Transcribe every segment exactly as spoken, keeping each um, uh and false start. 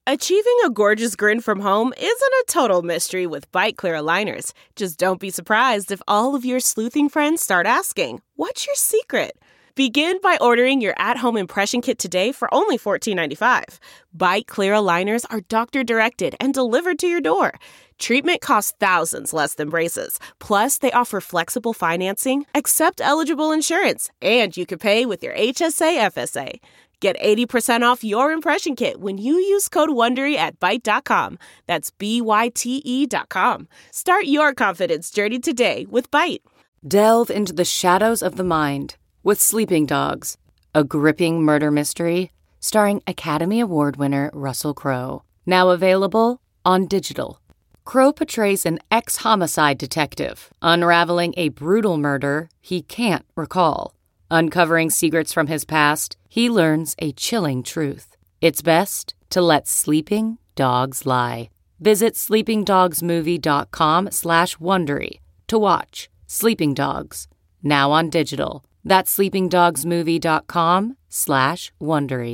Achieving a gorgeous grin from home isn't a total mystery with Byte Clear aligners. Just don't be surprised if all of your sleuthing friends start asking, "What's your secret?" Begin by ordering your at-home impression kit today for only fourteen ninety-five. Byte Clear aligners are doctor-directed and delivered to your door. Treatment costs thousands less than braces. Plus, they offer flexible financing, accept eligible insurance, and you can pay with your H S A F S A. Get eighty percent off your impression kit when you use code WONDERY at byte dot com. That's B Y T E dot com. Start your confidence journey today with Byte. Delve into the shadows of the mind with Sleeping Dogs, a gripping murder mystery starring Academy Award winner Russell Crowe. Now available on digital. Crowe portrays an ex-homicide detective unraveling a brutal murder he can't recall. Uncovering secrets from his past, he learns a chilling truth. It's best to let sleeping dogs lie. Visit sleepingdogsmovie.com slash Wondery to watch Sleeping Dogs, now on digital. That's sleepingdogsmovie.com slash Wondery.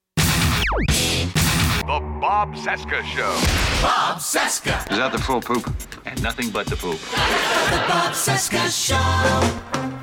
The Bob Cesca Show. Bob Cesca. Is that the full poop? And nothing but the poop. The Bob Cesca Show.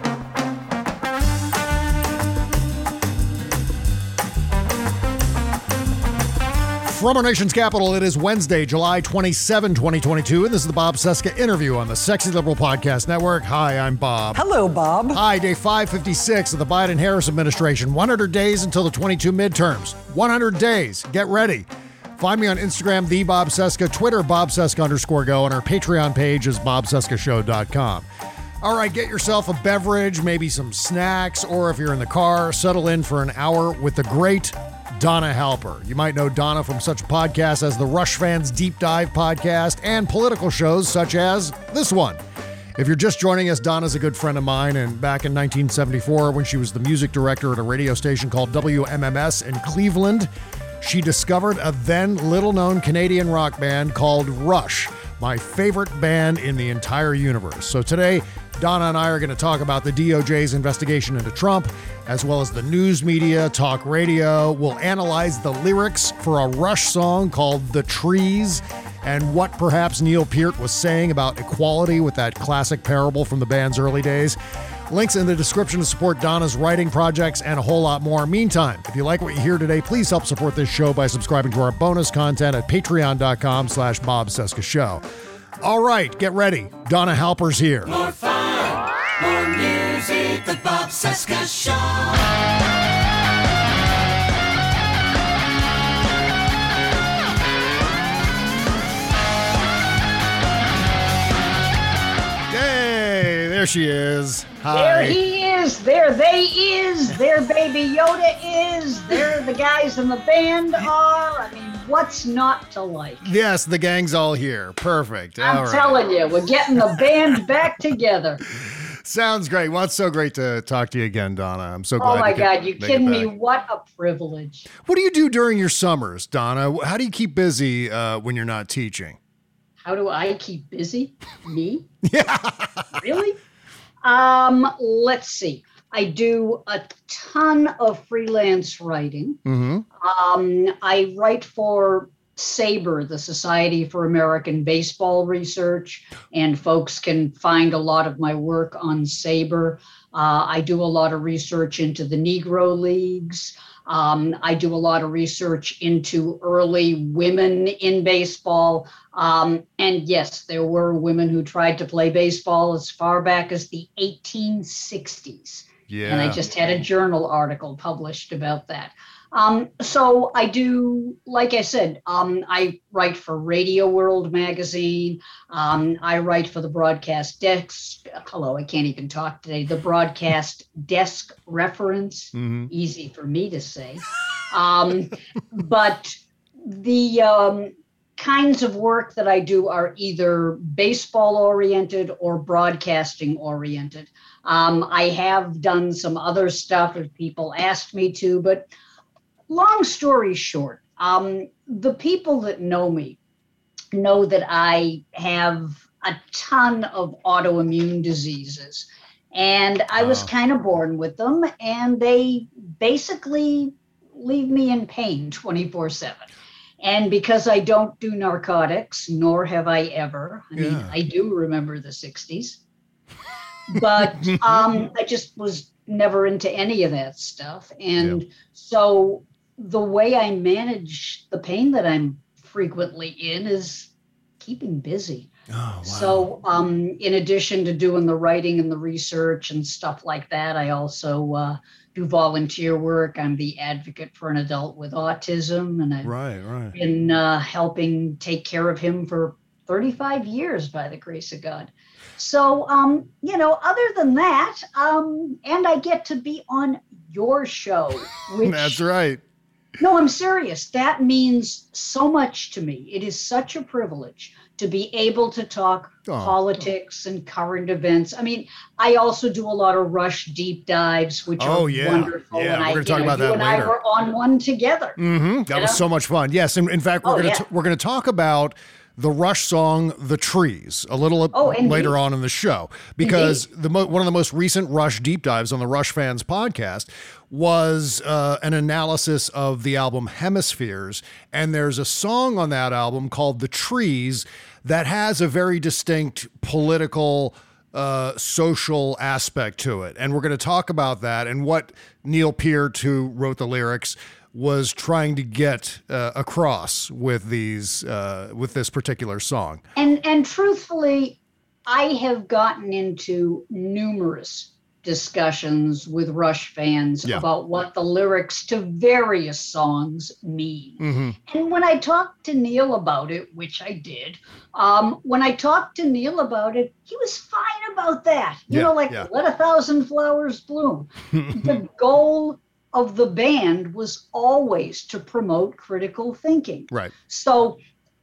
From our nation's capital, it is Wednesday, July twenty-seventh, twenty twenty-two, and this is the Bob Cesca interview on the Sexy Liberal Podcast Network. Hi, I'm Bob. Hello, Bob. Hi, day five fifty-six of the Biden-Harris administration. one hundred days until the twenty-two midterms. one hundred days. Get ready. Find me on Instagram, the Bob Cesca, Twitter, Bob Cesca underscore go, and our Patreon page is bob cesca show dot com. All right, get yourself a beverage, maybe some snacks, or if you're in the car, settle in for an hour with the great Donna Halper. You might know Donna from such podcasts as the Rush Fans Deep Dive podcast and political shows such as this one. If you're just joining us, Donna's a good friend of mine, and back in nineteen seventy-four, when she was the music director at a radio station called W M M S in Cleveland, she discovered a then little-known Canadian rock band called Rush, my favorite band in the entire universe. So today, Donna and I are going to talk about the D O J's investigation into Trump, as well as the news media, talk radio. We'll analyze the lyrics for a Rush song called The Trees, and what perhaps Neil Peart was saying about equality with that classic parable from the band's early days. Links in the description to support Donna's writing projects and a whole lot more. Meantime, if you like what you hear today, please help support this show by subscribing to our bonus content at patreon.com slash Bob Cesca Show. All right, get ready. Donna Halper's here. More fun, more music, the Bob Cesca Show. There she is. Hi. There he is. There they is. There Baby Yoda is. There the guys in the band are. I mean, what's not to like? Yes, the gang's all here. Perfect. I'm all right. telling you, we're getting the band back together. Sounds great. Well, it's so great to talk to you again, Donna. I'm so glad. Oh my you God, you kidding me? back. What a privilege. What do you do during your summers, Donna? How do you keep busy uh, when you're not teaching? How do I keep busy? Me? Yeah. Really? Um, let's see. I do a ton of freelance writing. Mm-hmm. Um, I write for SABRE, the Society for American Baseball Research, and folks can find a lot of my work on SABRE. Uh, I do a lot of research into the Negro Leagues. Um, I do a lot of research into early women in baseball. Um, and yes, there were women who tried to play baseball as far back as the eighteen sixties. Yeah. And I just had a journal article published about that. Um, so I do, like I said, um, I write for Radio World magazine. Um, I write for the Broadcast Desk. Hello, I can't even talk today. The Broadcast Desk Reference. Mm-hmm. Easy for me to say. Um, but the um, kinds of work that I do are either baseball oriented or broadcasting oriented. Um, I have done some other stuff if people asked me to, but long story short, um, the people that know me know that I have a ton of autoimmune diseases. And I was Wow. kind of born with them, and they basically leave me in pain twenty-four seven. And because I don't do narcotics, nor have I ever, I mean, Yeah. I do remember the sixties, but um, I just was never into any of that stuff. And so the way I manage the pain that I'm frequently in is keeping busy. Oh, wow. So um, in addition to doing the writing and the research and stuff like that, I also uh, do volunteer work. I'm the advocate for an adult with autism, and I've Right, right. been uh, helping take care of him for thirty-five years by the grace of God. So, um, you know, other than that, um, and I get to be on your show, which That's right. no, I'm serious. That means so much to me. It is such a privilege to be able to talk Oh. politics and current events. I mean, I also do a lot of Rush deep dives, which Oh, are yeah. wonderful. Yeah, and we're I, gonna talk you know, about you that and later. I were on one together. Mm-hmm. That You was know? so much fun. Yes, in, in fact, we're Oh, gonna yeah. t- we're gonna talk about the Rush song "The Trees" a little Oh, indeed. later on in the show, because the mo- one of the most recent Rush deep dives on the Rush Fans podcast was uh, an analysis of the album Hemispheres, and there's a song on that album called "The Trees" that has a very distinct political, uh, social aspect to it, and we're going to talk about that and what Neil Peart, who wrote the lyrics, was trying to get uh, across with these uh, with this particular song. And and truthfully, I have gotten into numerous discussions with Rush fans Yeah. about what the lyrics to various songs mean. Mm-hmm. And when I talked to Neil about it, which I did, um, when I talked to Neil about it, he was fine about that. You Yeah, know, like yeah. let a thousand flowers bloom. The goal of the band was always to promote critical thinking. Right. So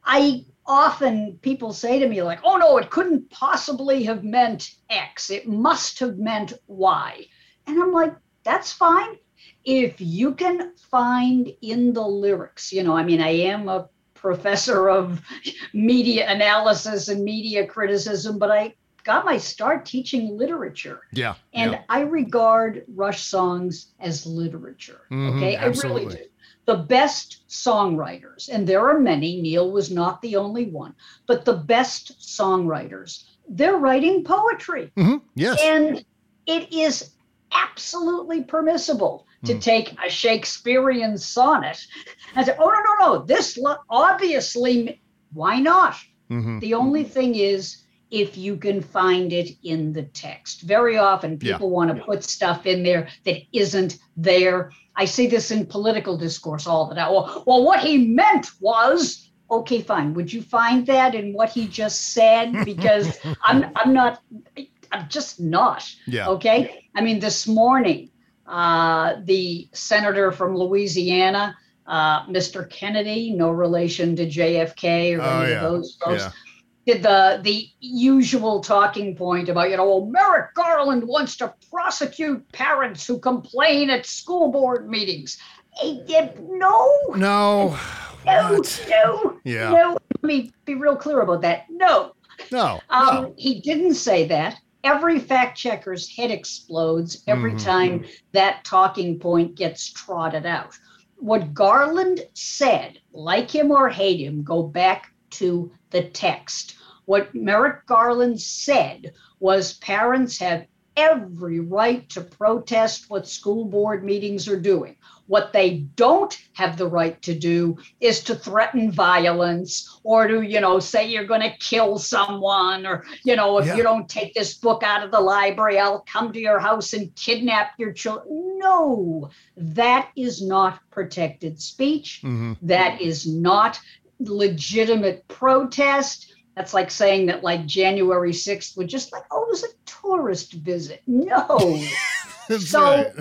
I often, people say to me like, oh no, it couldn't possibly have meant X. It must have meant Y. And I'm like, that's fine. If you can find in the lyrics, you know, I mean, I am a professor of media analysis and media criticism, but I got my start teaching literature. Yeah. And yeah. I regard Rush songs as literature. Mhm, Okay, I absolutely. really do. The best songwriters, and there are many, Neil was not the only one, but the best songwriters, they're writing poetry. Mhm, yes. And it is absolutely permissible to Hmm. take a Shakespearean sonnet and say, oh, no, no, no, this lo- obviously, why not? Mhm. The only thing is, if you can find it in the text. Very often Yeah. people want to put stuff in there that isn't there. I see this in political discourse all the time. Well, well, what he meant was, okay, fine. Would you find that in what he just said? Because I'm I'm not, I'm just not. Yeah. Okay. I mean, this morning, uh, the senator from Louisiana, uh, Mister Kennedy, no relation to J F K or Oh, any yeah. of those folks, Yeah. did the the usual talking point about, you know, well, Merrick Garland wants to prosecute parents who complain at school board meetings. Hey, eh, no, No. no, What? no, Yeah. no. Let me be real clear about that. No, No. um, no. he didn't say that. Every fact checker's head explodes every Mhm. time that talking point gets trotted out. What Garland said, like him or hate him, go back to the text. What Merrick Garland said was parents have every right to protest what school board meetings are doing. What they don't have the right to do is to threaten violence or to, you know, say you're going to kill someone, or, you know, if Yeah. you don't take this book out of the library, I'll come to your house and kidnap your children. No, that is not protected speech. Mhm. That is not legitimate protest. That's like saying that like January sixth would just like, oh, it was a tourist visit. No. That's So right.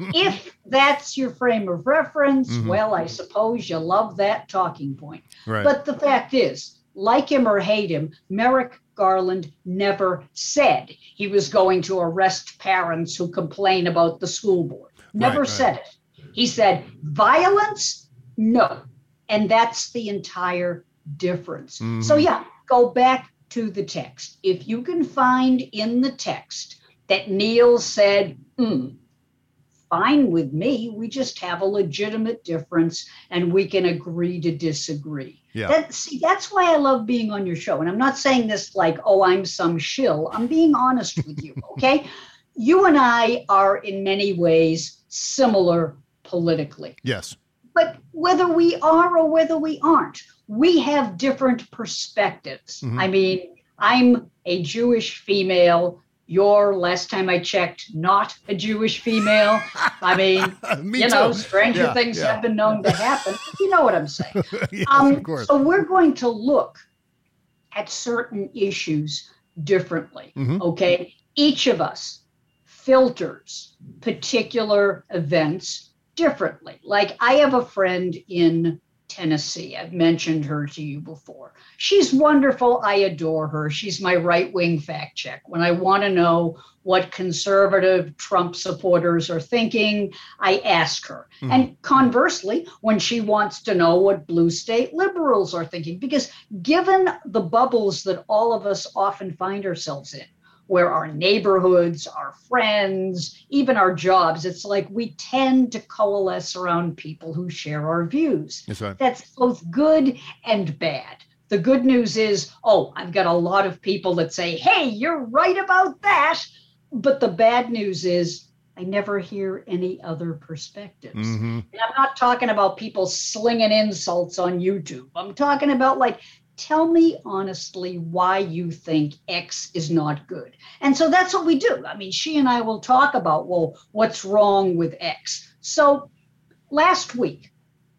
if that's your frame of reference, Mhm. well, I suppose you love that talking point. Right. But the fact is, like him or hate him, Merrick Garland never said he was going to arrest parents who complain about the school board. Never right. said it. He said violence, no. And that's the entire difference. Mhm. So yeah, go back to the text. If you can find in the text that Neil said, hmm, fine with me. We just have a legitimate difference and we can agree to disagree. Yeah. That, see, that's why I love being on your show. And I'm not saying this like, oh, I'm some shill. I'm being honest with you, okay? You and I are in many ways similar politically. Yes. But whether we are or whether we aren't, we have different perspectives. Mm-hmm. I mean, I'm a Jewish female. You're, last time I checked, not a Jewish female. I mean, Me you too. know, stranger yeah, things yeah. have been known to happen. You know what I'm saying. yes, um, of course. So we're going to look at certain issues differently, mm-hmm. okay? Each of us filters particular events differently. Like, I have a friend in Tennessee. I've mentioned her to you before. She's wonderful. I adore her. She's my right-wing fact check. When I want to know what conservative Trump supporters are thinking, I ask her. Mm. And conversely, when she wants to know what blue state liberals are thinking, because given the bubbles that all of us often find ourselves in, where our neighborhoods, our friends, even our jobs, it's like we tend to coalesce around people who share our views. That's right. That's both good and bad. The good news is, oh, I've got a lot of people that say, hey, you're right about that. But the bad news is I never hear any other perspectives. Mm-hmm. And I'm not talking about people slinging insults on YouTube. I'm talking about, like, tell me honestly why you think X is not good. And so that's what we do. I mean, she and I will talk about, well, what's wrong with X? So last week,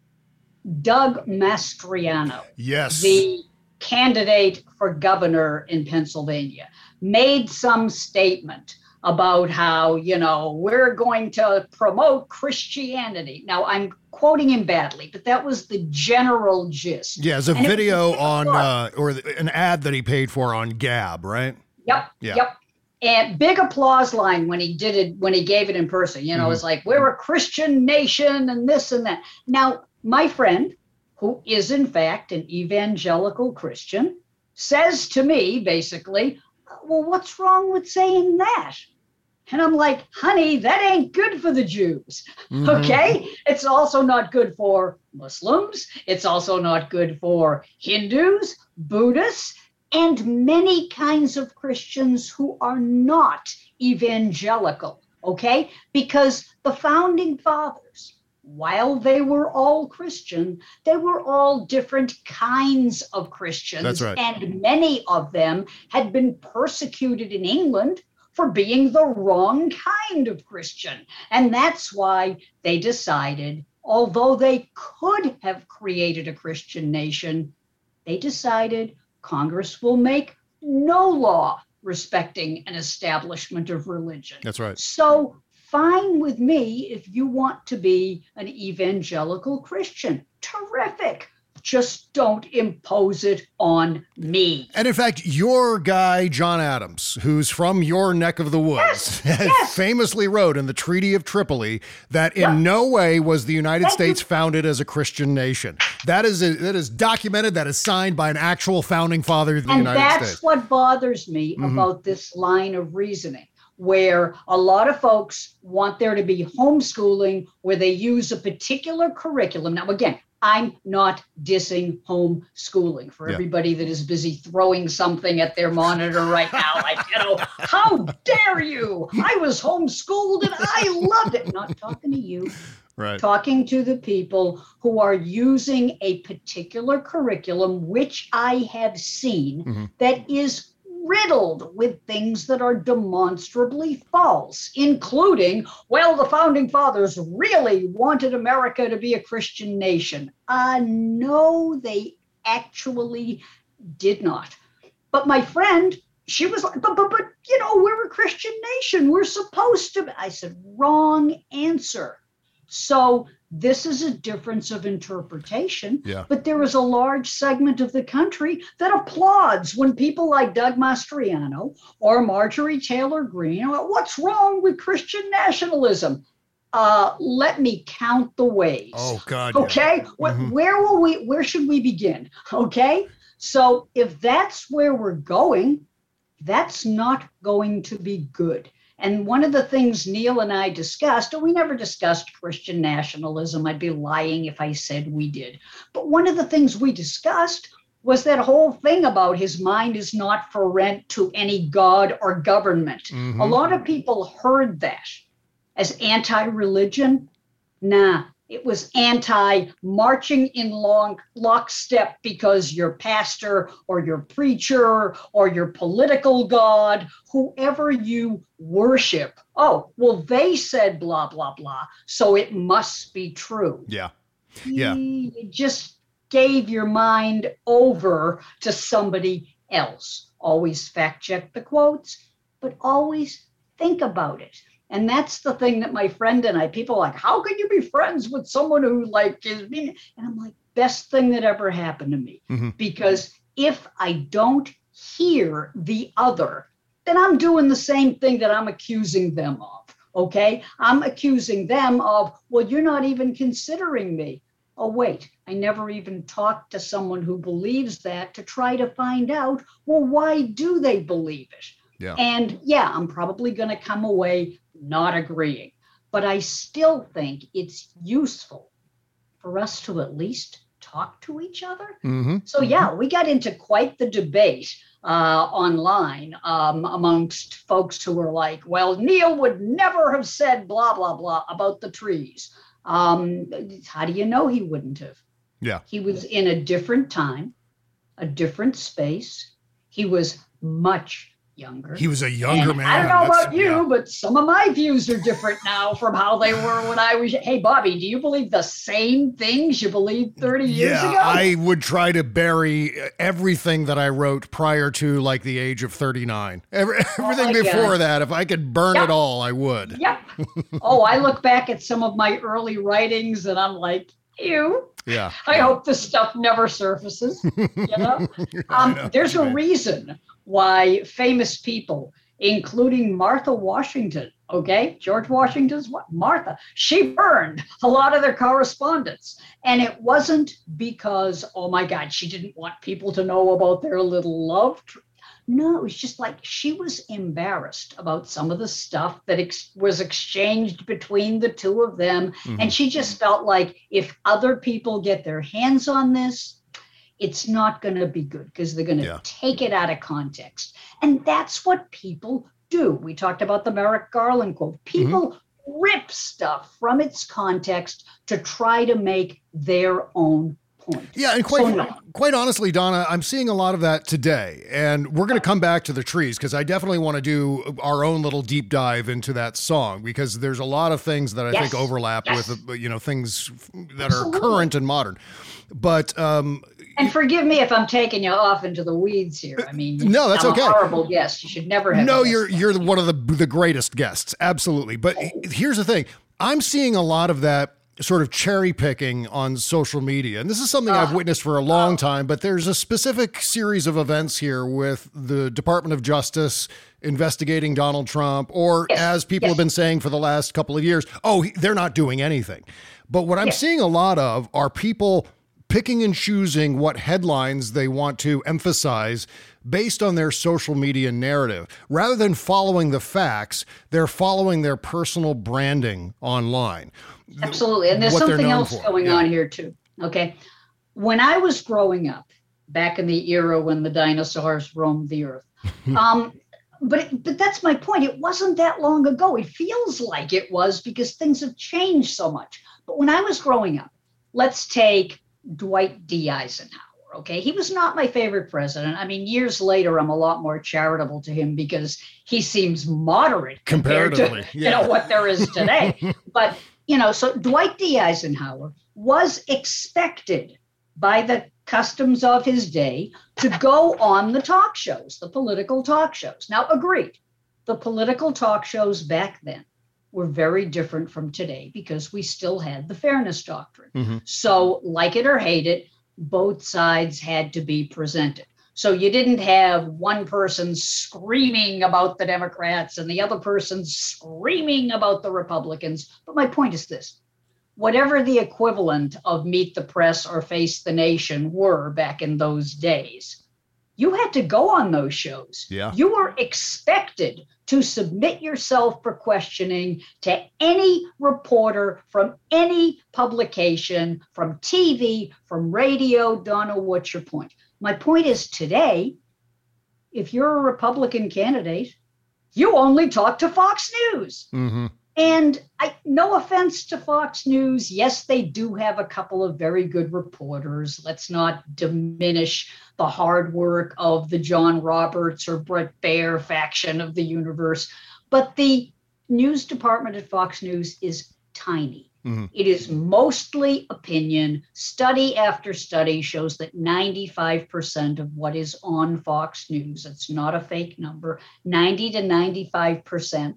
Doug Mastriano, yes, the candidate for governor in Pennsylvania, made some statement about how, you know, we're going to promote Christianity. Now, I'm quoting him badly, but that was the general gist. Yeah, it's a and video it on, uh, or an ad that he paid for on Gab, right? Yep, yeah. yep. And big applause line when he did it, when he gave it in person. You know, mm-hmm. It's like, we're a Christian nation and this and that. Now, my friend, who is in fact an evangelical Christian, says to me, basically, well, what's wrong with saying that? And I'm like, honey, that ain't good for the Jews, mm-hmm. okay? It's also not good for Muslims. It's also not good for Hindus, Buddhists, and many kinds of Christians who are not evangelical, okay? Because the founding fathers, while they were all Christian, they were all different kinds of Christians. That's right. And many of them had been persecuted in England for being the wrong kind of Christian. And that's why they decided, although they could have created a Christian nation, they decided Congress will make no law respecting an establishment of religion. That's right. So fine with me if you want to be an evangelical Christian. Terrific. Just don't impose it on me. And in fact, your guy, John Adams, who's from your neck of the woods, yes, yes. famously wrote in the Treaty of Tripoli that in yep. no way was the United Thank States you. founded as a Christian nation. That is a, that is documented, that is signed by an actual founding father of the and United States. States. And that's what bothers me mm-hmm. about this line of reasoning, where a lot of folks want there to be homeschooling where they use a particular curriculum. Now, again, I'm not dissing homeschooling for yeah. everybody that is busy throwing something at their monitor right now. Like, you know, how dare you? I was homeschooled and I loved it. Not talking to you. Right. Talking to the people who are using a particular curriculum, which I have seen, mm-hmm. that is riddled with things that are demonstrably false, including, well, the founding fathers really wanted America to be a Christian nation. Uh, no, they actually did not. But my friend, she was like, but, but, but, you know, we're a Christian nation. We're supposed to be. I said, wrong answer. So this is a difference of interpretation, yeah. but there is a large segment of the country that applauds when people like Doug Mastriano or Marjorie Taylor Greene, what's wrong with Christian nationalism? Uh, let me count the ways. Oh, God. Okay. Yeah. Where, mm-hmm. where will we, where should we begin? Okay. So if that's where we're going, that's not going to be good. And one of the things Neil and I discussed, and we never discussed Christian nationalism. I'd be lying if I said we did. But one of the things we discussed was that whole thing about his mind is not for rent to any god or government. Mm-hmm. A lot of people heard that as anti-religion. Nah, it was anti-marching in long lockstep because your pastor or your preacher or your political god, whoever you worship, oh, well, they said blah, blah, blah, so it must be true. Yeah. Yeah. You just gave your mind over to somebody else. Always fact check the quotes, but always think about it. And that's the thing that my friend and I, people are like, how can you be friends with someone who like is mean? And I'm like, best thing that ever happened to me. Mm-hmm. Because if I don't hear the other, then I'm doing the same thing that I'm accusing them of. Okay. I'm accusing them of, well, you're not even considering me. Oh, wait, I never even talked to someone who believes that to try to find out, well, why do they believe it? Yeah. And yeah, I'm probably going to come away not agreeing, but I still think it's useful for us to at least talk to each other. Mm-hmm. So yeah, we got into quite the debate uh, online um, amongst folks who were like, well, Neil would never have said blah, blah, blah about the trees. Um, how do you know he wouldn't have? Yeah. He was in a different time, a different space. He was much younger. He was a younger and man. I don't know That's, about you, yeah. but some of my views are different now from how they were when I was. Hey, Bobby, do you believe the same things you believed thirty years yeah, ago? I would try to bury everything that I wrote prior to like the age of thirty-nine. Every, everything oh before God. that, if I could burn Yep. it all, I would. Yep. Oh, I look back at some of my early writings and I'm like, ew. Yeah. I hope this stuff never surfaces. You know, um, know. there's a Right. reason why famous people, including Martha Washington, okay, George Washington's what? Martha, she burned a lot of their correspondence. And it wasn't because, oh my God, she didn't want people to know about their little love. Tr- no, it was just like she was embarrassed about some of the stuff that ex- was exchanged between the two of them. Mm-hmm. And she just felt like if other people get their hands on this, it's not going to be good because they're going to Yeah. take it out of context. And that's what people do. We talked about the Merrick Garland quote. People mm-hmm. rip stuff from its context to try to make their own point. Yeah, and quite So, no. quite honestly, Donna, I'm seeing a lot of that today. And we're going to come back to the trees because I definitely want to do our own little deep dive into that song because there's a lot of things that I Yes. think overlap Yes. with, uh, you know, things that Absolutely. are current and modern. But um, And forgive me if I'm taking you off into the weeds here. I mean, No, that's I'm okay. a horrible guest. You should never have. No, a guest you're like you're that. one of the the greatest guests, absolutely. But here's the thing: I'm seeing a lot of that sort of cherry picking on social media, and this is something I've witnessed for a long time. But there's a specific series of events here with the Department of Justice investigating Donald Trump, or Yes, as people yes. have been saying for the last couple of years, oh, they're not doing anything. But what I'm Yes. seeing a lot of are people picking and choosing what headlines they want to emphasize based on their social media narrative. Rather than following the facts, they're following their personal branding online. Absolutely. And there's what they're something known else for. going Yeah. on here too. Okay. When I was growing up, back in the era when the dinosaurs roamed the earth, um, but it, but that's my point. It wasn't that long ago. It feels like it was because things have changed so much. But when I was growing up, let's take Dwight D. Eisenhower. Okay, he was not my favorite president. I mean, years later, I'm a lot more charitable to him because he seems moderate compared to Comparatively, you yeah. know what there is today. But you know, so Dwight D. Eisenhower was expected by the customs of his day to go on the talk shows, the political talk shows. Now, agreed, the political talk shows back then were very different from today because we still had the fairness doctrine. Mm-hmm. So, like it or hate it, both sides had to be presented. So you didn't have one person screaming about the Democrats and the other person screaming about the Republicans. But my point is this: whatever the equivalent of Meet the Press or Face the Nation were back in those days, you had to go on those shows. Yeah. You were expected to submit yourself for questioning to any reporter from any publication, from T V, from radio. Donna, what's your point? My point is today, if you're a Republican candidate, you only talk to Fox News. Mm-hmm. And I, no offense to Fox News. Yes, they do have a couple of very good reporters. Let's not diminish the hard work of the John Roberts or Brett Baer faction of the universe. But the news department at Fox News is tiny. Mm-hmm. It is mostly opinion. Study after study shows that ninety-five percent of what is on Fox News, it's not a fake number, ninety to ninety-five percent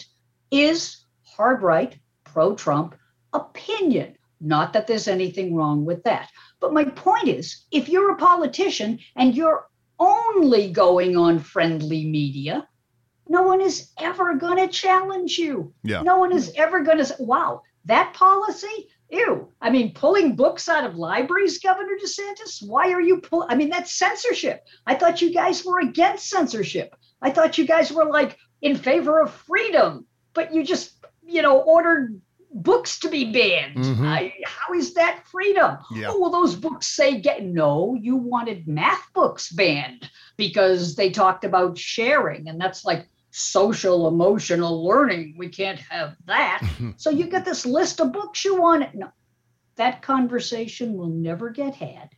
is hard right, pro-Trump opinion. Not that there's anything wrong with that. But my point is, if you're a politician and you're only going on friendly media, no one is ever going to challenge you. Yeah. No one is ever going to say, wow, that policy? Ew. I mean, pulling books out of libraries, Governor DeSantis? Why are you pulling? I mean, that's censorship. I thought you guys were against censorship. I thought you guys were like in favor of freedom, but you just you know, ordered books to be banned. Mm-hmm. I, how is that freedom? Yeah. Oh, well, those books say get, no, you wanted math books banned because they talked about sharing. And that's like social emotional learning. We can't have that. So you get this list of books you want. No, that conversation will never get had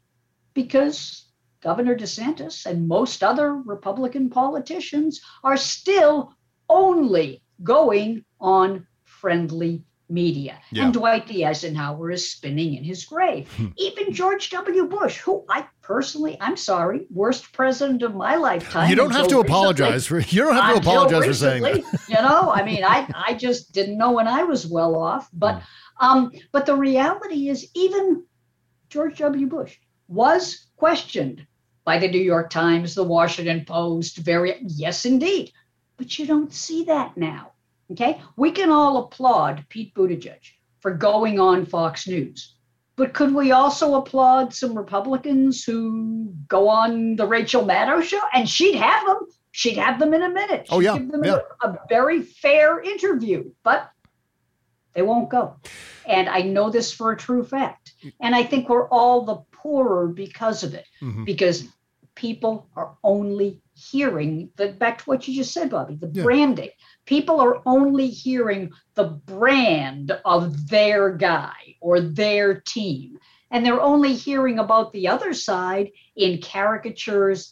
because Governor DeSantis and most other Republican politicians are still only going on friendly media. Yeah. And Dwight D. Eisenhower is spinning in his grave. Even George W. Bush, who I personally, I'm sorry, worst president of my lifetime. You don't have to apologize for you don't have to apologize for saying that. You know, I mean, I, I just didn't know when I was well off. But um, but the reality is even George W. Bush was questioned by the New York Times, the Washington Post, very yes, indeed. But you don't see that now. Okay, we can all applaud Pete Buttigieg for going on Fox News, but could we also applaud some Republicans who go on the Rachel Maddow show? And she'd have them. She'd have them in a minute. She'd oh yeah, give them yeah. a, a very fair interview, but they won't go. And I know this for a true fact. And I think we're all the poorer because of it, mm-hmm. because people are only hearing the back to what you just said, Bobby, the yeah. branding. People are only hearing the brand of their guy or their team. And they're only hearing about the other side in caricatures,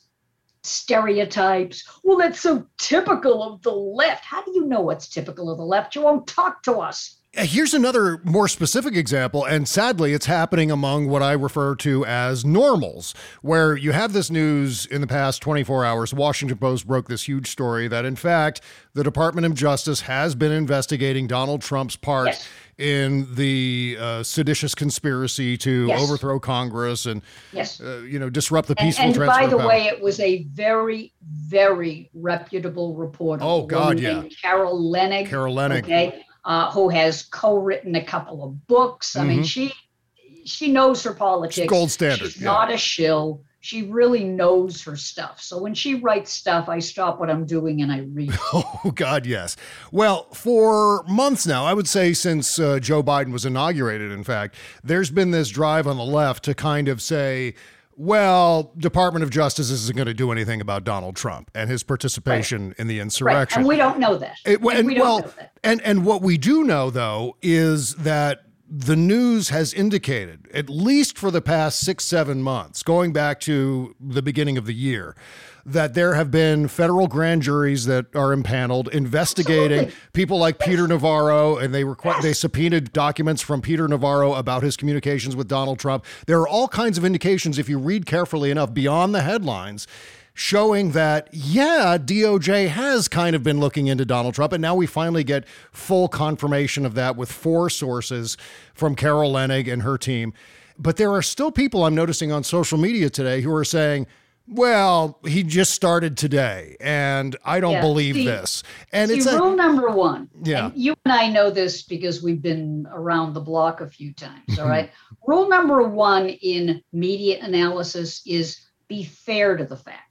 stereotypes. Well, that's so typical of the left. How do you know what's typical of the left? You won't talk to us. Here's another more specific example, and sadly, it's happening among what I refer to as normals, where you have this news in the past twenty-four hours. Washington Post broke this huge story that, in fact, the Department of Justice has been investigating Donald Trump's part yes. in the uh, seditious conspiracy to yes. overthrow Congress and, yes. uh, you know, disrupt the peaceful and, and transfer by the of power. way, it was a very, very reputable reporter. Oh, God, yeah. Carol Leonnig. Carol Leonnig. Okay. Uh, who has co-written a couple of books. I mm-hmm. mean, she she knows her politics. She's gold standard. She's yeah. not a shill. She really knows her stuff. So when she writes stuff, I stop what I'm doing and I read. Oh, God, yes. Well, for months now, I would say since uh, Joe Biden was inaugurated, in fact, there's been this drive on the left to kind of say, well, Department of Justice isn't going to do anything about Donald Trump and his participation right. in the insurrection. Right. And we don't know that. It, and, and we don't well, know that. And, and what we do know, though, is that the news has indicated, at least for the past six, seven months, going back to the beginning of the year, that there have been federal grand juries that are impaneled investigating Absolutely. people like yes. Peter Navarro, and they requ- yes. they subpoenaed documents from Peter Navarro about his communications with Donald Trump. There are all kinds of indications, if you read carefully enough, beyond the headlines, showing that, yeah, D O J has kind of been looking into Donald Trump. And now we finally get full confirmation of that with four sources from Carol Leonnig and her team. But there are still people I'm noticing on social media today who are saying, well, he just started today, and I don't yeah, believe see, this. And see, it's rule a, number one. Yeah. And you and I know this because we've been around the block a few times. All right. Rule number one in media analysis is be fair to the facts.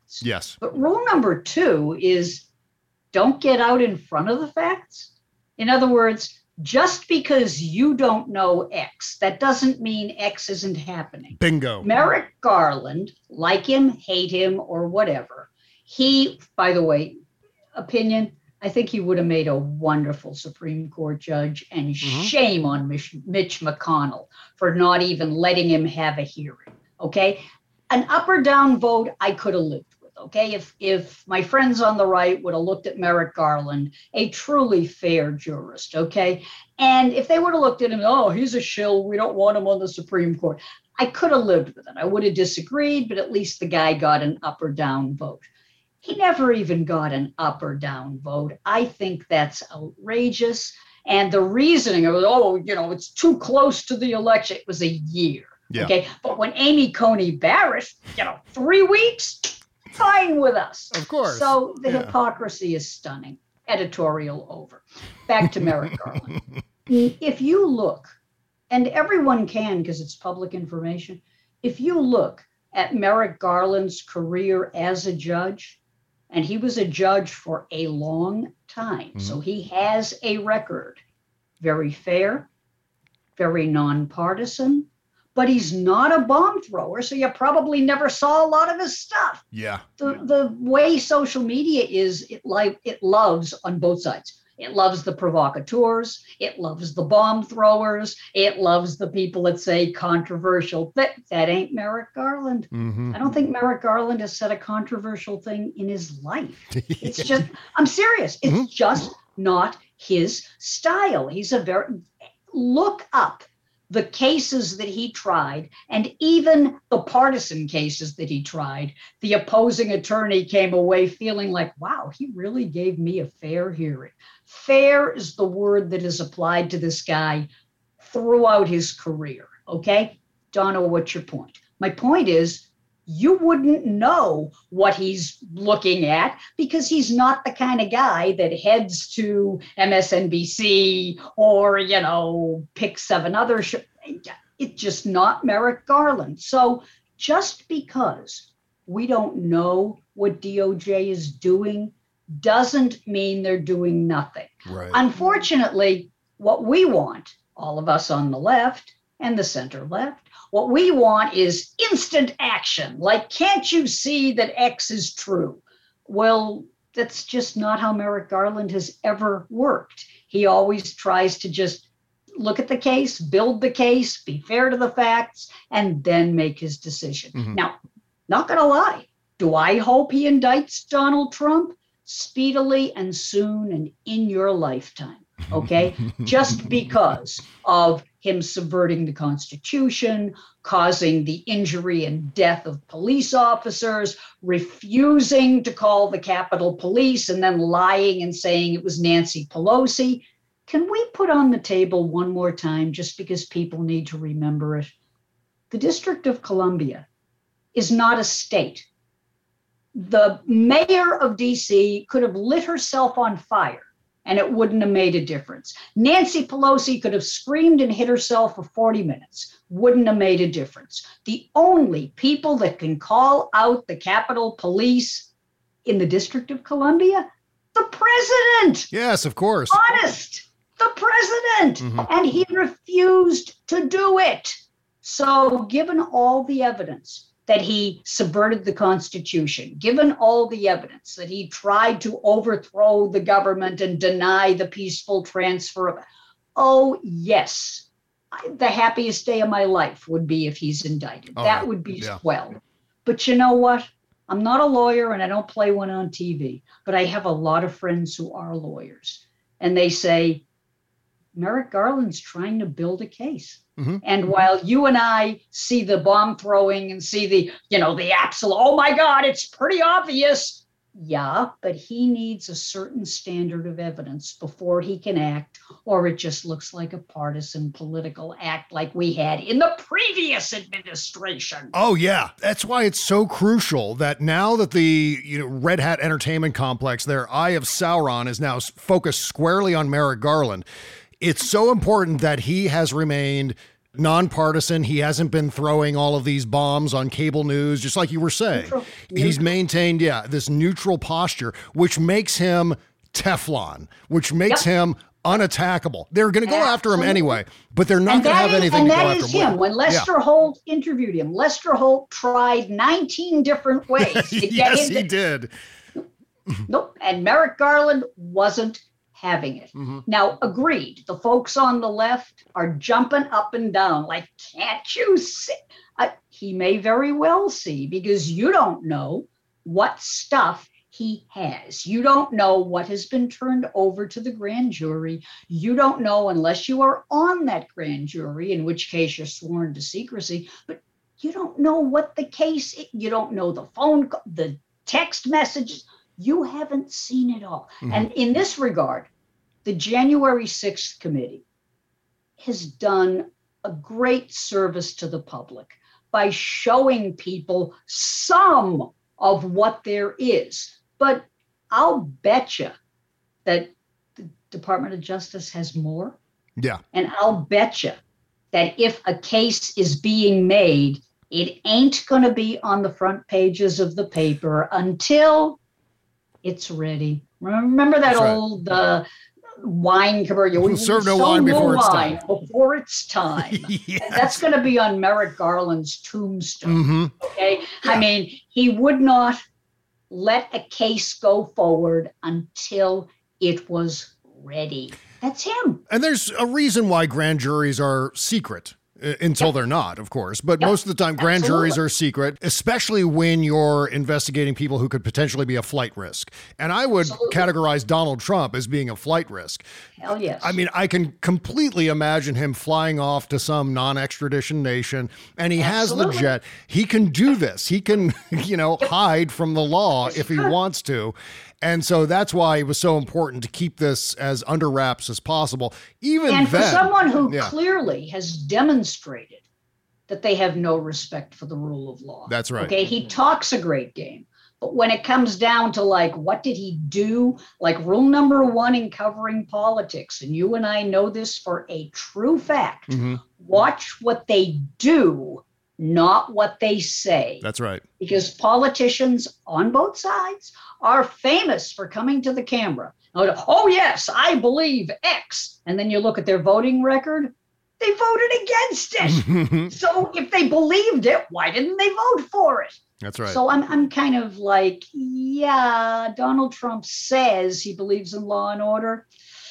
facts. Yes. But rule number two is don't get out in front of the facts. In other words, just because you don't know X, that doesn't mean X isn't happening. Bingo. Merrick Garland, like him, hate him, or whatever, he, by the way, opinion, I think he would have made a wonderful Supreme Court judge, and mm-hmm. shame on Mitch, Mitch McConnell for not even letting him have a hearing, okay? An up or down vote, I could have lived with, okay? If if my friends on the right would have looked at Merrick Garland, a truly fair jurist, okay? And if they would have looked at him, oh, he's a shill, we don't want him on the Supreme Court, I could have lived with it. I would have disagreed, but at least the guy got an up or down vote. He never even got an up or down vote. I think that's outrageous. And the reasoning was, oh, you know, it's too close to the election. It was a year. Yeah. Okay. But when Amy Coney Barrett, you know, three weeks, fine with us. Of course. So the yeah. hypocrisy is stunning. Editorial over. Back to Merrick Garland. If you look, and everyone can because it's public information, if you look at Merrick Garland's career as a judge, and he was a judge for a long time. Mm-hmm. So he has a record, very fair, very nonpartisan, but he's not a bomb thrower. So you probably never saw a lot of his stuff. Yeah. The, the way social media is, it like it loves on both sides. It loves the provocateurs. It loves the bomb throwers. It loves the people that say controversial. That, that ain't Merrick Garland. Mm-hmm. I don't think Merrick Garland has said a controversial thing in his life. It's just, I'm serious. It's mm-hmm. just not his style. He's a very, look up the cases that he tried, and even the partisan cases that he tried. The opposing attorney came away feeling like, wow, he really gave me a fair hearing. Fair is the word that is applied to this guy throughout his career, okay? Donna, what's your point? My point is, you wouldn't know what he's looking at because he's not the kind of guy that heads to M S N B C or, you know, pick seven other shows. It's just not Merrick Garland. So just because we don't know what D O J is doing doesn't mean they're doing nothing. Right. Unfortunately, what we want, all of us on the left and the center left, what we want is instant action. Like, can't you see that X is true? Well, that's just not how Merrick Garland has ever worked. He always tries to just look at the case, build the case, be fair to the facts, and then make his decision. Mm-hmm. Now, not going to lie, do I hope he indicts Donald Trump? Speedily and soon and in your lifetime, okay? Just because of him subverting the Constitution, causing the injury and death of police officers, refusing to call the Capitol Police, and then lying and saying it was Nancy Pelosi. Can we put on the table one more time, just because people need to remember it? The District of Columbia is not a state. The mayor of D C could have lit herself on fire and it wouldn't have made a difference. Nancy Pelosi could have screamed and hit herself for forty minutes. Wouldn't have made a difference. The only people that can call out the Capitol Police in the District of Columbia, the president. Yes, of course. Honest, the president. Mm-hmm. And he refused to do it. So given all the evidence that he subverted the Constitution, given all the evidence that he tried to overthrow the government and deny the peaceful transfer of, oh, yes, the happiest day of my life would be if he's indicted. Oh, that would be yeah. swell. But you know what? I'm not a lawyer and I don't play one on T V, but I have a lot of friends who are lawyers. And they say, Merrick Garland's trying to build a case. Mm-hmm. And while you and I see the bomb throwing and see the, you know, the absolute, oh my God, it's pretty obvious. Yeah, but he needs a certain standard of evidence before he can act, or it just looks like a partisan political act like we had in the previous administration. Oh, yeah. That's why it's so crucial that now that the you know Red Hat Entertainment Complex, their Eye of Sauron, is now focused squarely on Merrick Garland, it's so important that he has remained nonpartisan. He hasn't been throwing all of these bombs on cable news, just like you were saying. Neutral. He's maintained, yeah, this neutral posture, which makes him Teflon, which makes yep. him unattackable. They're going to go after him anyway, but they're not going to have is, anything and to go that after is him. him. When Lester yeah. Holt interviewed him, Lester Holt tried nineteen different ways to get yes, him to, he did. Nope. And Merrick Garland wasn't having it. Mm-hmm. Now, agreed. The folks on the left are jumping up and down like, can't you see? Uh, he may very well see, because you don't know what stuff he has. You don't know what has been turned over to the grand jury. You don't know unless you are on that grand jury, in which case you're sworn to secrecy, but you don't know what the case is. You don't know the phone, the text messages. You haven't seen it all. Mm-hmm. And in this regard, the January sixth committee has done a great service to the public by showing people some of what there is. But I'll bet you that the Department of Justice has more. Yeah. And I'll bet you that if a case is being made, it ain't going to be on the front pages of the paper until it's ready. Remember that right. old uh, wine commercial? We'll serve no wine before no it's wine time. Before it's time. Yes. That's going to be on Merrick Garland's tombstone. Mm-hmm. Okay. Yeah. I mean, he would not let a case go forward until it was ready. That's him. And there's a reason why grand juries are secret. Until yep. they're not, of course. But yep. most of the time, grand Absolutely. juries are secret, especially when you're investigating people who could potentially be a flight risk. And I would Absolutely. categorize Donald Trump as being a flight risk. Hell yes. I mean, I can completely imagine him flying off to some non-extradition nation, and he Absolutely. has the jet. He can do this. He can, you know, yep. hide from the law if he wants to. And so that's why it was so important to keep this as under wraps as possible. Even and for then, someone who yeah. clearly has demonstrated that they have no respect for the rule of law. That's right. Okay, he talks a great game. But when it comes down to, like, what did he do? Like, rule number one in covering politics, and you and I know this for a true fact, mm-hmm. watch what they do, not what they say. That's right. Because politicians on both sides are famous for coming to the camera. Oh, yes, I believe X. And then you look at their voting record, they voted against it. So if they believed it, why didn't they vote for it? That's right. So I'm I'm kind of like, yeah, Donald Trump says he believes in law and order.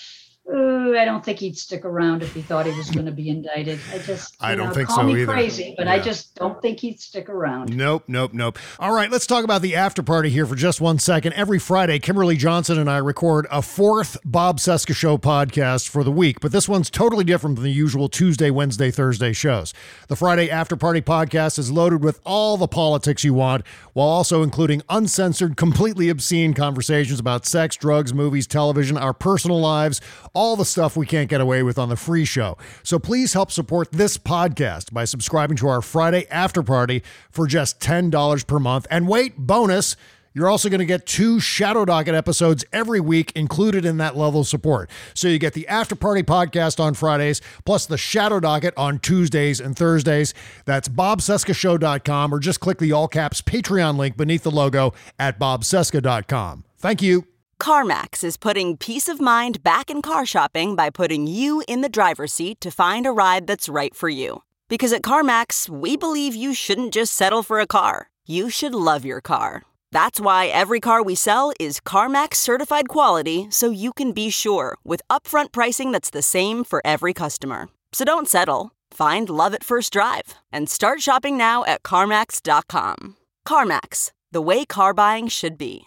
Uh, I don't think he'd stick around if he thought he was going to be indicted. I just, I don't know, think call so me either. Crazy, but yeah. I just don't think he'd stick around. Nope, nope, nope. All right, let's talk about the after party here for just one second. Every Friday, Kimberly Johnson and I record a fourth Bob Cesca Show podcast for the week, but this one's totally different from the usual Tuesday, Wednesday, Thursday shows. The Friday after party podcast is loaded with all the politics you want, while also including uncensored, completely obscene conversations about sex, drugs, movies, television, our personal lives, all the stuff we can't get away with on the free show. So please help support this podcast by subscribing to our Friday after party for just ten dollars per month. And wait, bonus, you're also going to get two Shadow Docket episodes every week included in that level of support. So you get the After Party podcast on Fridays, plus the Shadow Docket on Tuesdays and Thursdays. That's bob cesca show dot com, or just click the all caps Patreon link beneath the logo at bob cesca dot com. Thank you. CarMax is putting peace of mind back in car shopping by putting you in the driver's seat to find a ride that's right for you. Because at CarMax, we believe you shouldn't just settle for a car. You should love your car. That's why every car we sell is CarMax certified quality, so you can be sure with upfront pricing that's the same for every customer. So don't settle. Find love at first drive and start shopping now at CarMax dot com. CarMax, the way car buying should be.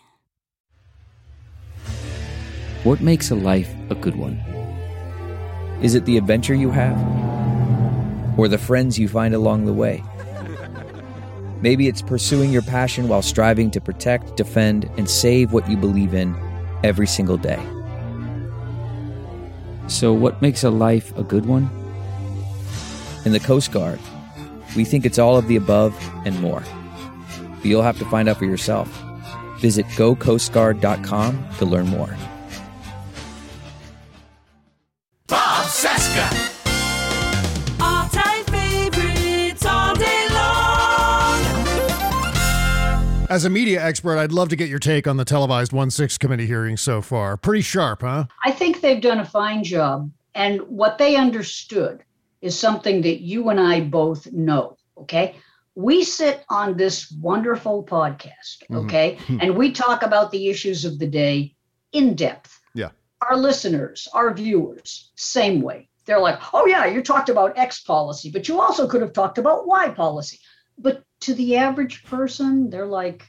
What makes a life a good one? Is it the adventure you have? Or the friends you find along the way? Maybe it's pursuing your passion while striving to protect, defend, and save what you believe in every single day. So what makes a life a good one? In the Coast Guard, we think it's all of the above and more. But you'll have to find out for yourself. Visit go coast guard dot com to learn more. Bob Cesca. All-time As a media expert, I'd love to get your take on the televised one six committee hearings so far. Pretty sharp, huh? I think they've done a fine job. And what they understood is something that you and I both know, okay? We sit on this wonderful podcast, okay? Mm-hmm. And we talk about the issues of the day in depth. Yeah. Our listeners, our viewers, same way. They're like, oh, yeah, you talked about X policy, but you also could have talked about Y policy. But to the average person, they're like,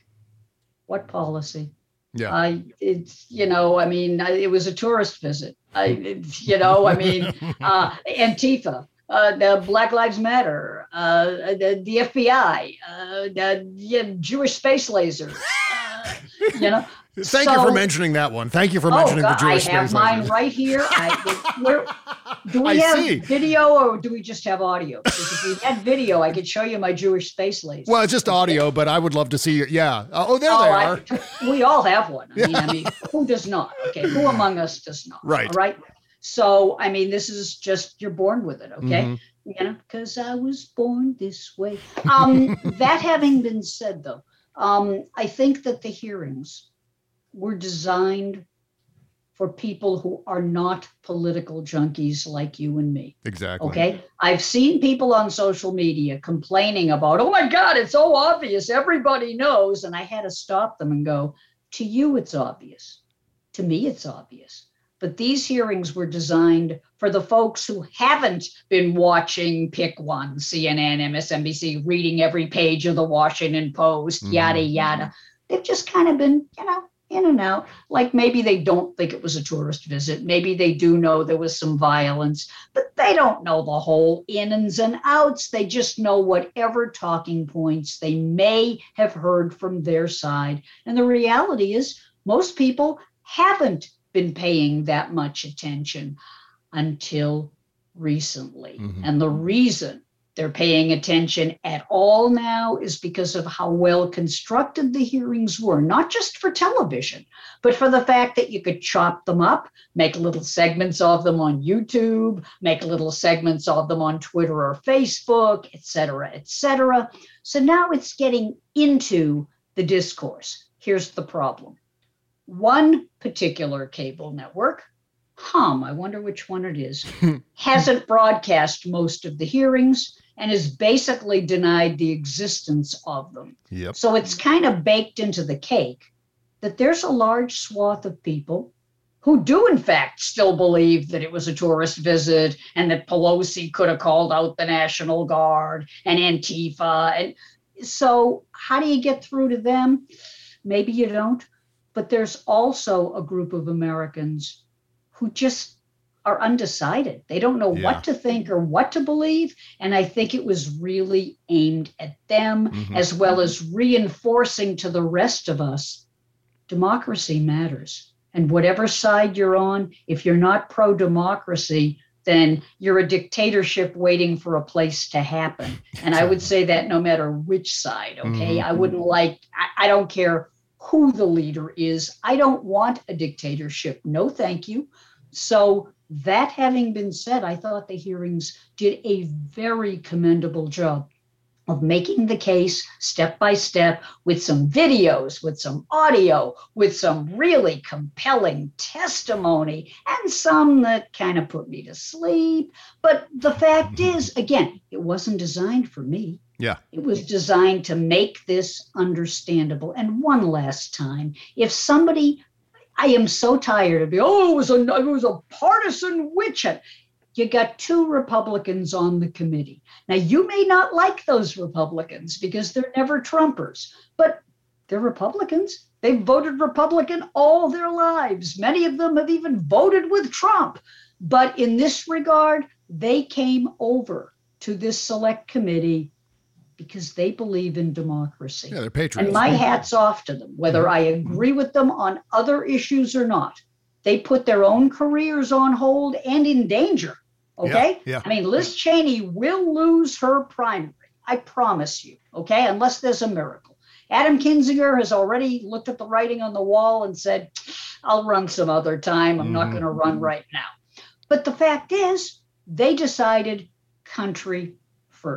what policy? Yeah. I, it's, you know, I mean, I, it was a tourist visit. I, it, you know, I mean, uh, Antifa, uh, the Black Lives Matter, uh, the, the F B I, uh, the yeah, Jewish space lasers, uh, you know. Thank so, you for mentioning that one. Thank you for mentioning oh, the Jewish I have space mine lasers. right here. I, where, do we I have see. video or do we just have audio? Because if we had video, I could show you my Jewish space lasers. Well, it's just audio, but I would love to see you. Yeah. Uh, oh, there oh, they I, are. We all have one. I mean, I mean, who does not? Okay, who among us does not? Right. All right. So, I mean, this is just, you're born with it, okay? Mm-hmm. You know, because I was born this way. Um, that having been said, though, um, I think that the hearings were designed for people who are not political junkies like you and me. Exactly. Okay. I've seen people on social media complaining about, oh my God, it's so obvious. Everybody knows. And I had to stop them and go, to you, it's obvious. To me, it's obvious. But these hearings were designed for the folks who haven't been watching Pick One, C N N, M S N B C, reading every page of the Washington Post, mm-hmm. yada, yada. They've just kind of been, you know, in and out. Like maybe they don't think it was a tourist visit. Maybe they do know there was some violence, but they don't know the whole ins and outs. They just know whatever talking points they may have heard from their side. And the reality is most people haven't been paying that much attention until recently. Mm-hmm. And the reason they're paying attention at all now is because of how well constructed the hearings were, not just for television, but for the fact that you could chop them up, make little segments of them on YouTube, make little segments of them on Twitter or Facebook, et cetera, et cetera. So now it's getting into the discourse. Here's the problem. One particular cable network, Hum, I wonder which one it is, hasn't broadcast most of the hearings and has basically denied the existence of them. Yep. So it's kind of baked into the cake that there's a large swath of people who do, in fact, still believe that it was a tourist visit and that Pelosi could have called out the National Guard and Antifa. And so how do you get through to them? Maybe you don't. But there's also a group of Americans who just are undecided. They don't know yeah. what to think or what to believe. And I think it was really aimed at them, mm-hmm. as well as reinforcing to the rest of us, democracy matters. And whatever side you're on, if you're not pro-democracy, then you're a dictatorship waiting for a place to happen. And I would say that no matter which side, okay? Mm-hmm. I wouldn't like, I, I don't care who the leader is. I don't want a dictatorship. No, thank you. So that having been said, I thought the hearings did a very commendable job of making the case step by step with some videos, with some audio, with some really compelling testimony, and some that kind of put me to sleep. But the fact is, again, it wasn't designed for me. Yeah. It was designed to make this understandable. And one last time, if somebody, I am so tired of, oh, it was a, it was a partisan witch hunt. You got two Republicans on the committee. Now, you may not like those Republicans because they're never Trumpers, but they're Republicans. They've voted Republican all their lives. Many of them have even voted with Trump. But in this regard, they came over to this select committee because they believe in democracy. Yeah, they're patriots. And my hat's off to them, whether I agree with them on other issues or not. They put their own careers on hold and in danger, okay? Yeah, yeah. I mean, Liz Cheney will lose her primary, I promise you, okay, unless there's a miracle. Adam Kinzinger has already looked at the writing on the wall and said, I'll run some other time. I'm mm-hmm. not going to run right now. But the fact is, they decided country first.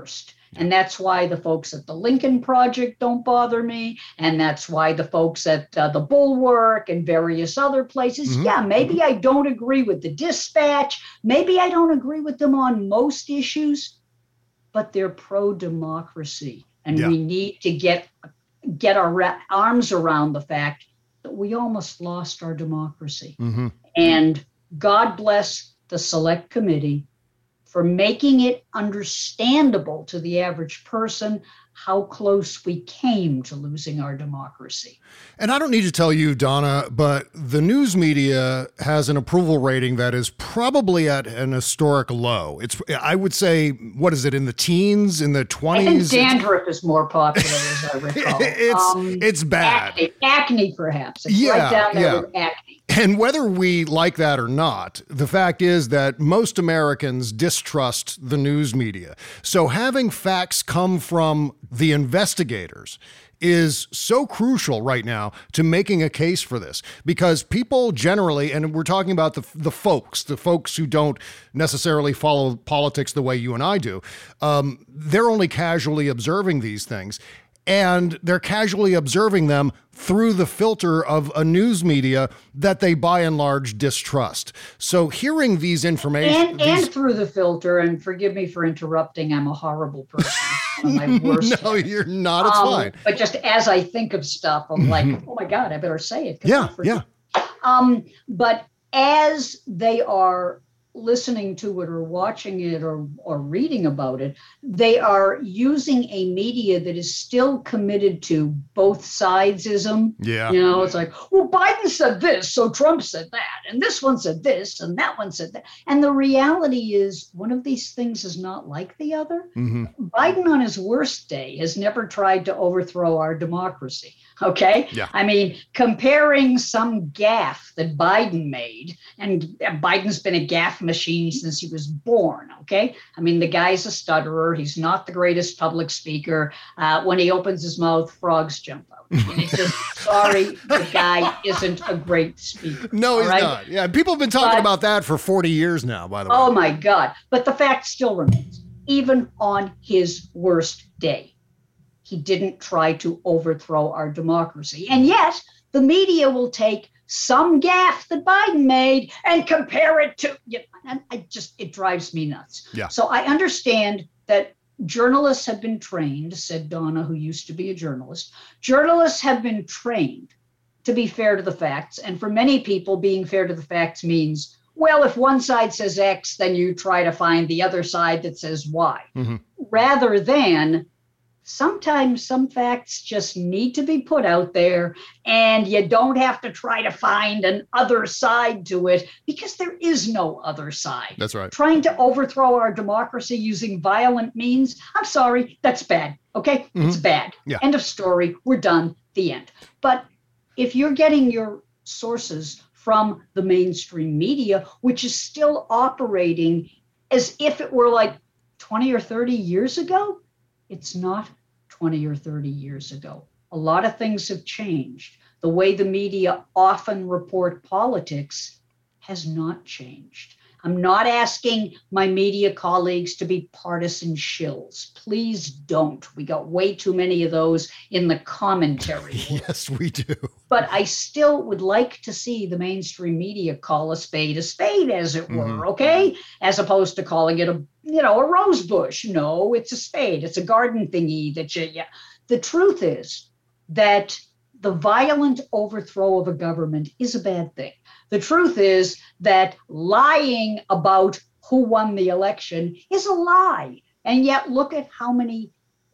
And that's why the folks at the Lincoln Project don't bother me. And that's why the folks at uh, the Bulwark and various other places, mm-hmm. yeah, maybe I don't agree with the Dispatch. Maybe I don't agree with them on most issues, but they're pro-democracy. And yeah. we need to get, get our ra- arms around the fact that we almost lost our democracy. Mm-hmm. And God bless the Select Committee for making it understandable to the average person how close we came to losing our democracy. And I don't need to tell you, Donna, but the news media has an approval rating that is probably at an historic low. It's, I would say, what is it, in the teens, in the twenties? I think dandruff is more popular, as I recall. it's, um, it's bad. Acne, acne perhaps. It's yeah, right down there yeah. with acne. And whether we like that or not, the fact is that most Americans distrust the news media. So having facts come from the investigators is so crucial right now to making a case for this, because people generally, and we're talking about the the folks, the folks who don't necessarily follow politics the way you and I do, um, they're only casually observing these things. And they're casually observing them through the filter of a news media that they by and large distrust. So hearing these information... And, these... and through the filter, and forgive me for interrupting, I'm a horrible person. One of my worst. No, you're not. It's um, fine. But just as I think of stuff, I'm like, oh my God, I better say it. Yeah, yeah. Um, but as they are listening to it or watching it or or reading about it, they are using a media that is still committed to both sidesism. Yeah. You know, it's like, well, Biden said this, so Trump said that, and this one said this, and that one said that. And the reality is one of these things is not like the other. Mm-hmm. Biden on his worst day has never tried to overthrow our democracy. Okay. Yeah. I mean, comparing some gaffe that Biden made, and Biden's been a gaffe machine since he was born. Okay. I mean, the guy's a stutterer. He's not the greatest public speaker. Uh, when he opens his mouth, frogs jump out. And it's just, sorry, the guy isn't a great speaker. No, he's right? not. Yeah. People have been talking but, about that for forty years now, by the way. Oh, my God. But the fact still remains, even on his worst day, he didn't try to overthrow our democracy. And yet the media will take some gaffe that Biden made and compare it to, you know, and I just, it drives me nuts. Yeah. So I understand that journalists have been trained, said Donna, who used to be a journalist. Journalists have been trained to be fair to the facts. And for many people, being fair to the facts means, well, if one side says X, then you try to find the other side that says Y. Mm-hmm. Rather than, sometimes some facts just need to be put out there, and you don't have to try to find an other side to it, because there is no other side. That's right. Trying to overthrow our democracy using violent means, I'm sorry, that's bad. Okay? Mm-hmm. It's bad. Yeah. End of story. We're done. The end. But if you're getting your sources from the mainstream media, which is still operating as if it were like twenty or thirty years ago, it's not twenty or thirty years ago. A lot of things have changed. The way the media often report politics has not changed. I'm not asking my media colleagues to be partisan shills. Please don't. We got way too many of those in the commentary. Yes, we do. But I still would like to see the mainstream media call a spade a spade, as it were, mm-hmm. okay? As opposed to calling it a, you know, a rose bush. No, it's a spade. It's a garden thingy that you, yeah. The truth is that the violent overthrow of a government is a bad thing. The truth is that lying about who won the election is a lie. And yet look at how many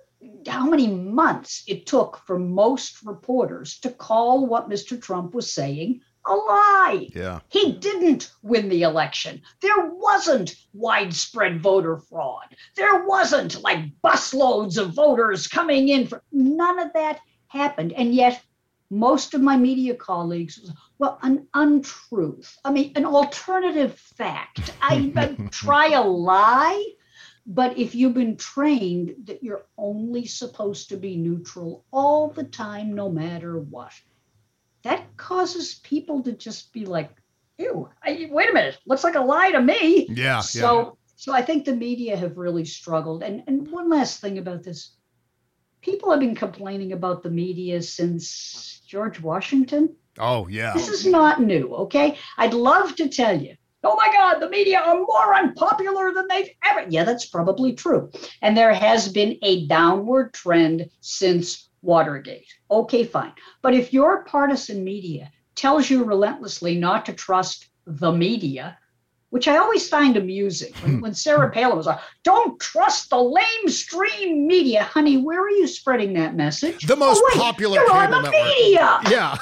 how many months it took for most reporters to call what Mister Trump was saying a lie. Yeah. He didn't win the election. There wasn't widespread voter fraud. There wasn't like busloads of voters coming in. For, none of that happened. And yet most of my media colleagues was, well, an untruth. I mean, an alternative fact. I, I try a lie, but if you've been trained that you're only supposed to be neutral all the time, no matter what, that causes people to just be like, ew, I, wait a minute, looks like a lie to me. Yeah. So So I think the media have really struggled. And, and one last thing about this. People have been complaining about the media since George Washington. Oh, yeah. This is not new, okay? I'd love to tell you, oh my God, the media are more unpopular than they've ever. Yeah, that's probably true. And there has been a downward trend since Watergate. Okay, fine. But if your partisan media tells you relentlessly not to trust the media, which I always find amusing. When, when Sarah Palin was like, don't trust the lamestream media. Honey, where are you spreading that message? The most oh, wait, popular you're cable on the network. media. Yeah.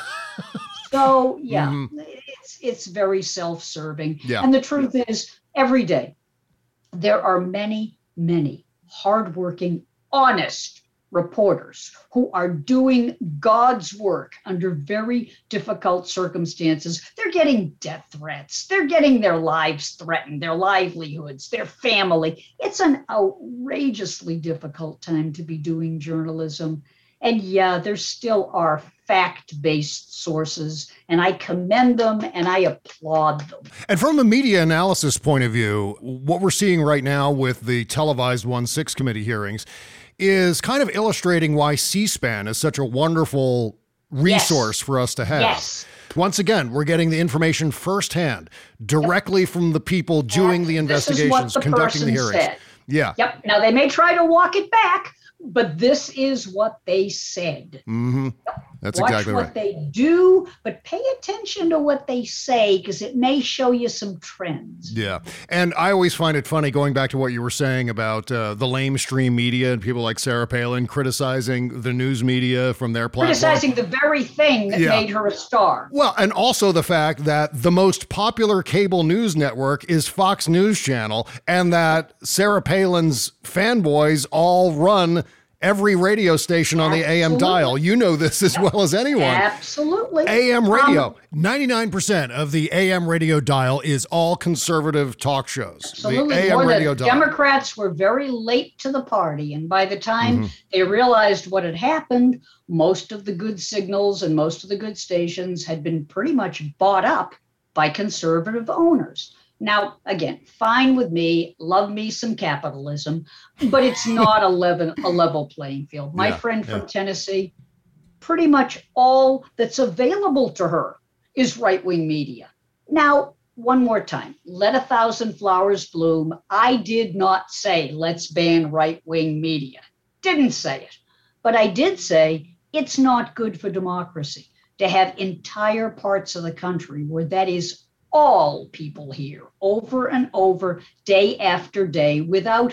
So, yeah, mm-hmm. it's, it's very self-serving. Yeah. And the truth is, every day, there are many, many hardworking, honest reporters who are doing God's work under very difficult circumstances. They're getting death threats. They're getting their lives threatened, their livelihoods, their family. It's an outrageously difficult time to be doing journalism. And yeah, there still are fact-based sources, and I commend them and I applaud them. And from a media analysis point of view, what we're seeing right now with the televised one six committee hearings is kind of illustrating why C-SPAN is such a wonderful resource yes. for us to have. Yes. Once again, we're getting the information firsthand, directly yep. from the people doing and the investigations, the conducting the hearings. Said. Yeah. Yep. Now, they may try to walk it back, but this is what they said. Mm-hmm. That's Watch exactly what right. they do, but pay attention to what they say because it may show you some trends. Yeah. And I always find it funny, going back to what you were saying about uh, the lamestream media and people like Sarah Palin criticizing the news media from their platform. Criticizing the very thing that yeah. made her a star. Well, and also the fact that the most popular cable news network is Fox News Channel, and that Sarah Palin's fanboys all run every radio station on Absolutely. the A M dial. You know this as well as anyone. Absolutely. A M radio. Um, ninety-nine percent of the A M radio dial is all conservative talk shows. Absolutely. The A M More radio the dial. Democrats were very late to the party. And by the time mm-hmm. they realized what had happened, most of the good signals and most of the good stations had been pretty much bought up by conservative owners. Now, again, fine with me, love me some capitalism, but it's not a level, a level playing field. My yeah, friend from yeah. Tennessee, pretty much all that's available to her is right-wing media. Now, one more time, let a thousand flowers bloom. I did not say, let's ban right-wing media. Didn't say it. But I did say, it's not good for democracy to have entire parts of the country where that is all people hear over and over, day after day, without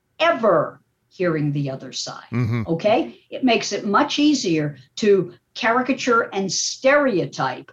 ever hearing the other side. Mm-hmm. Okay? It makes it much easier to caricature and stereotype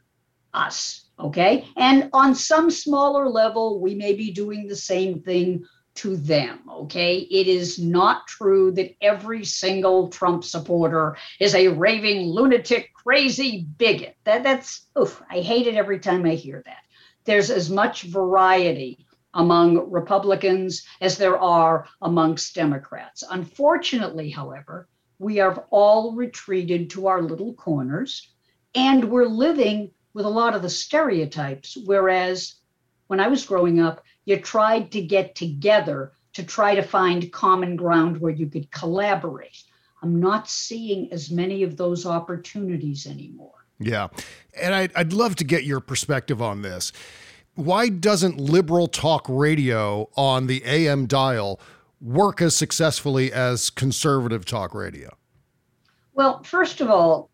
us. Okay? And on some smaller level, we may be doing the same thing to them. Okay? It is not true that every single Trump supporter is a raving lunatic, crazy bigot. That, that's, oof, I hate it every time I hear that. There's as much variety among Republicans as there are amongst Democrats. Unfortunately, however, we have all retreated to our little corners, and we're living with a lot of the stereotypes, whereas when I was growing up, you tried to get together to try to find common ground where you could collaborate. I'm not seeing as many of those opportunities anymore. Yeah. And I'd, I'd love to get your perspective on this. Why doesn't liberal talk radio on the A M dial work as successfully as conservative talk radio? Well, first of all,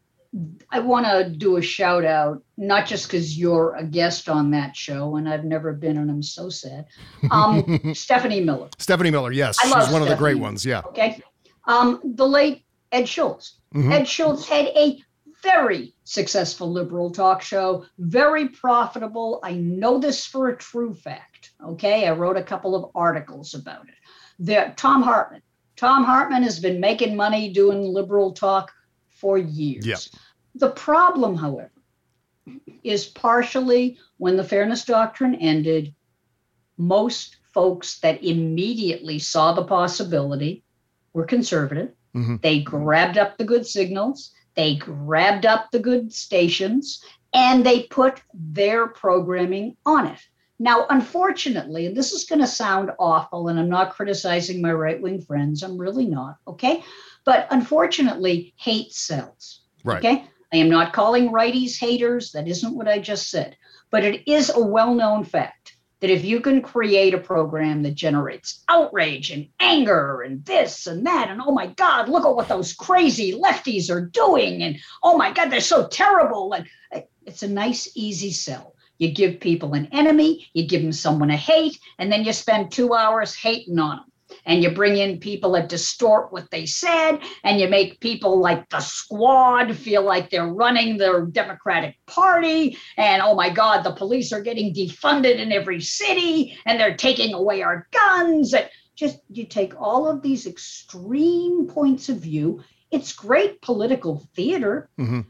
I want to do a shout out, not just because you're a guest on that show, and I've never been, and I'm so sad. Um, Stephanie Miller. Stephanie Miller, yes. I She's love one Stephanie. of the great ones, yeah. Okay. Um, the late Ed Schultz. Mm-hmm. Ed Schultz had a very successful liberal talk show, very profitable. I know this for a true fact. Okay. I wrote a couple of articles about it. There, Tom Hartman. Tom Hartman has been making money doing liberal talk for years. Yep. The problem, however, is partially when the Fairness Doctrine ended, most folks that immediately saw the possibility were conservative. Mm-hmm. They grabbed up the good signals. They grabbed up the good stations and they put their programming on it. Now, unfortunately, and this is going to sound awful, and I'm not criticizing my right-wing friends. I'm really not, okay? But unfortunately, hate sells, Right. okay? I am not calling righties haters. That isn't what I just said. But it is a well-known fact that if you can create a program that generates outrage and anger and this and that, and oh my God, look at what those crazy lefties are doing, and oh my God, they're so terrible, and it's a nice, easy sell. You give people an enemy, you give them someone to hate, and then you spend two hours hating on them. And you bring in people that distort what they said, and you make people like the Squad feel like they're running the Democratic Party. And oh my God, the police are getting defunded in every city, and they're taking away our guns. And just you take all of these extreme points of view. It's great political theater. Mm-hmm.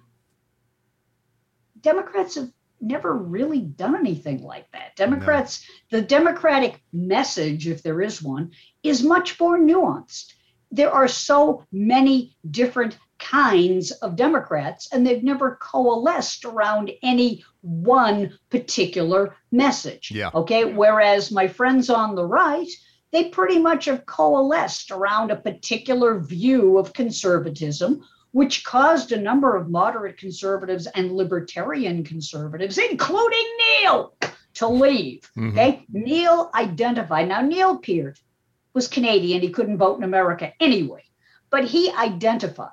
Democrats have never really done anything like that. Democrats, no. The Democratic message, if there is one, is much more nuanced. There are so many different kinds of Democrats, and they've never coalesced around any one particular message. Yeah. Okay. Whereas my friends on the right, they pretty much have coalesced around a particular view of conservatism, which caused a number of moderate conservatives and libertarian conservatives, including Neil, to leave. Mm-hmm. Okay, Neil identified. Now, Neil Peart was Canadian. He couldn't vote in America anyway, but he identified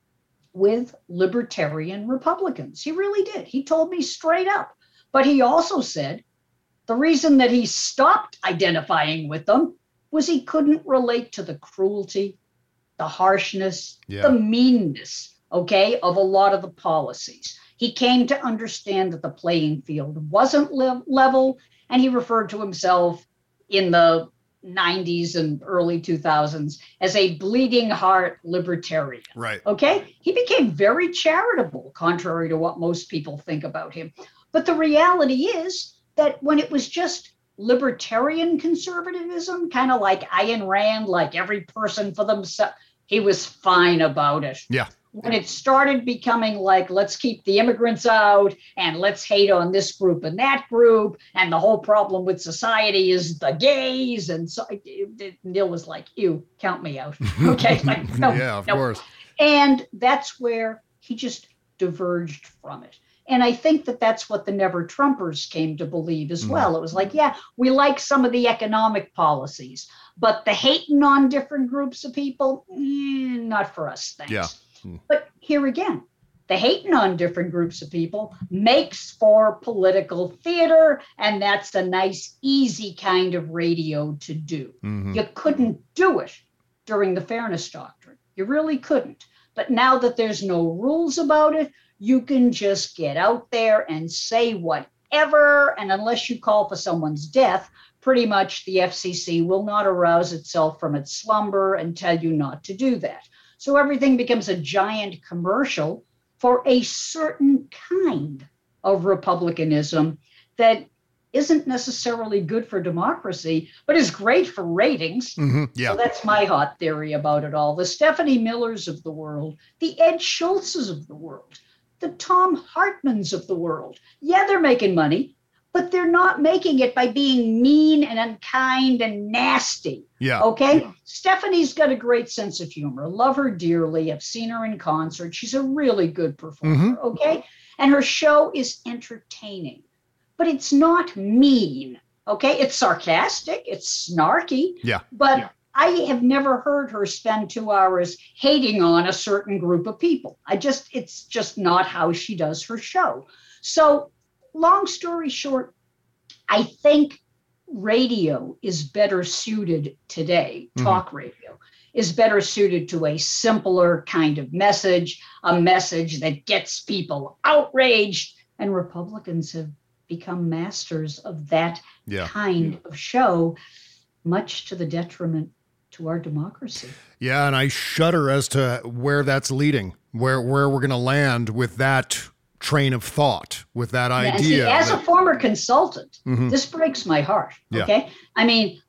with libertarian Republicans. He really did. He told me straight up. But he also said the reason that he stopped identifying with them was he couldn't relate to the cruelty, the harshness, yeah. the meanness, okay, of a lot of the policies. He came to understand that the playing field wasn't le- level, and he referred to himself in the nineties and early two thousands as a bleeding heart libertarian. Right. Okay? He became very charitable, contrary to what most people think about him. But the reality is that when it was just libertarian conservatism, kind of like Ayn Rand, like every person for themselves, he was fine about it. Yeah. When it started becoming like, let's keep the immigrants out and let's hate on this group and that group, and the whole problem with society is the gays, and so Neil was like, ew, count me out. Okay. Like, no, yeah, of no. course. And that's where he just diverged from it. And I think that that's what the Never Trumpers came to believe as well. Mm. It was like, yeah, we like some of the economic policies, but the hating on different groups of people, eh, not for us, thanks. Yeah. Mm. But here again, the hating on different groups of people makes for political theater, and that's a nice, easy kind of radio to do. Mm-hmm. You couldn't do it during the Fairness Doctrine. You really couldn't. But now that there's no rules about it, you can just get out there and say whatever, and unless you call for someone's death, pretty much the F C C will not arouse itself from its slumber and tell you not to do that. So everything becomes a giant commercial for a certain kind of republicanism that isn't necessarily good for democracy, but is great for ratings. Mm-hmm, yeah. So that's my hot theory about it all. The Stephanie Millers of the world, the Ed Schultzes of the world, the Tom Hartmans of the world. Yeah, they're making money, but they're not making it by being mean and unkind and nasty. Yeah. Okay? Yeah. Stephanie's got a great sense of humor. Love her dearly. I've seen her in concert. She's a really good performer. Mm-hmm. Okay? And her show is entertaining, but it's not mean. Okay? It's sarcastic. It's snarky. Yeah. But yeah. I have never heard her spend two hours hating on a certain group of people. I just, it's just not how she does her show. So long story short, I think radio is better suited today, mm-hmm. talk radio is better suited to a simpler kind of message, a message that gets people outraged, and Republicans have become masters of that yeah. kind of show, much to the detriment to our democracy. Yeah, and I shudder as to where that's leading, where where we're going to land with that train of thought, with that yeah, idea. See, as that, a former consultant, mm-hmm. this breaks my heart, yeah. okay? I mean,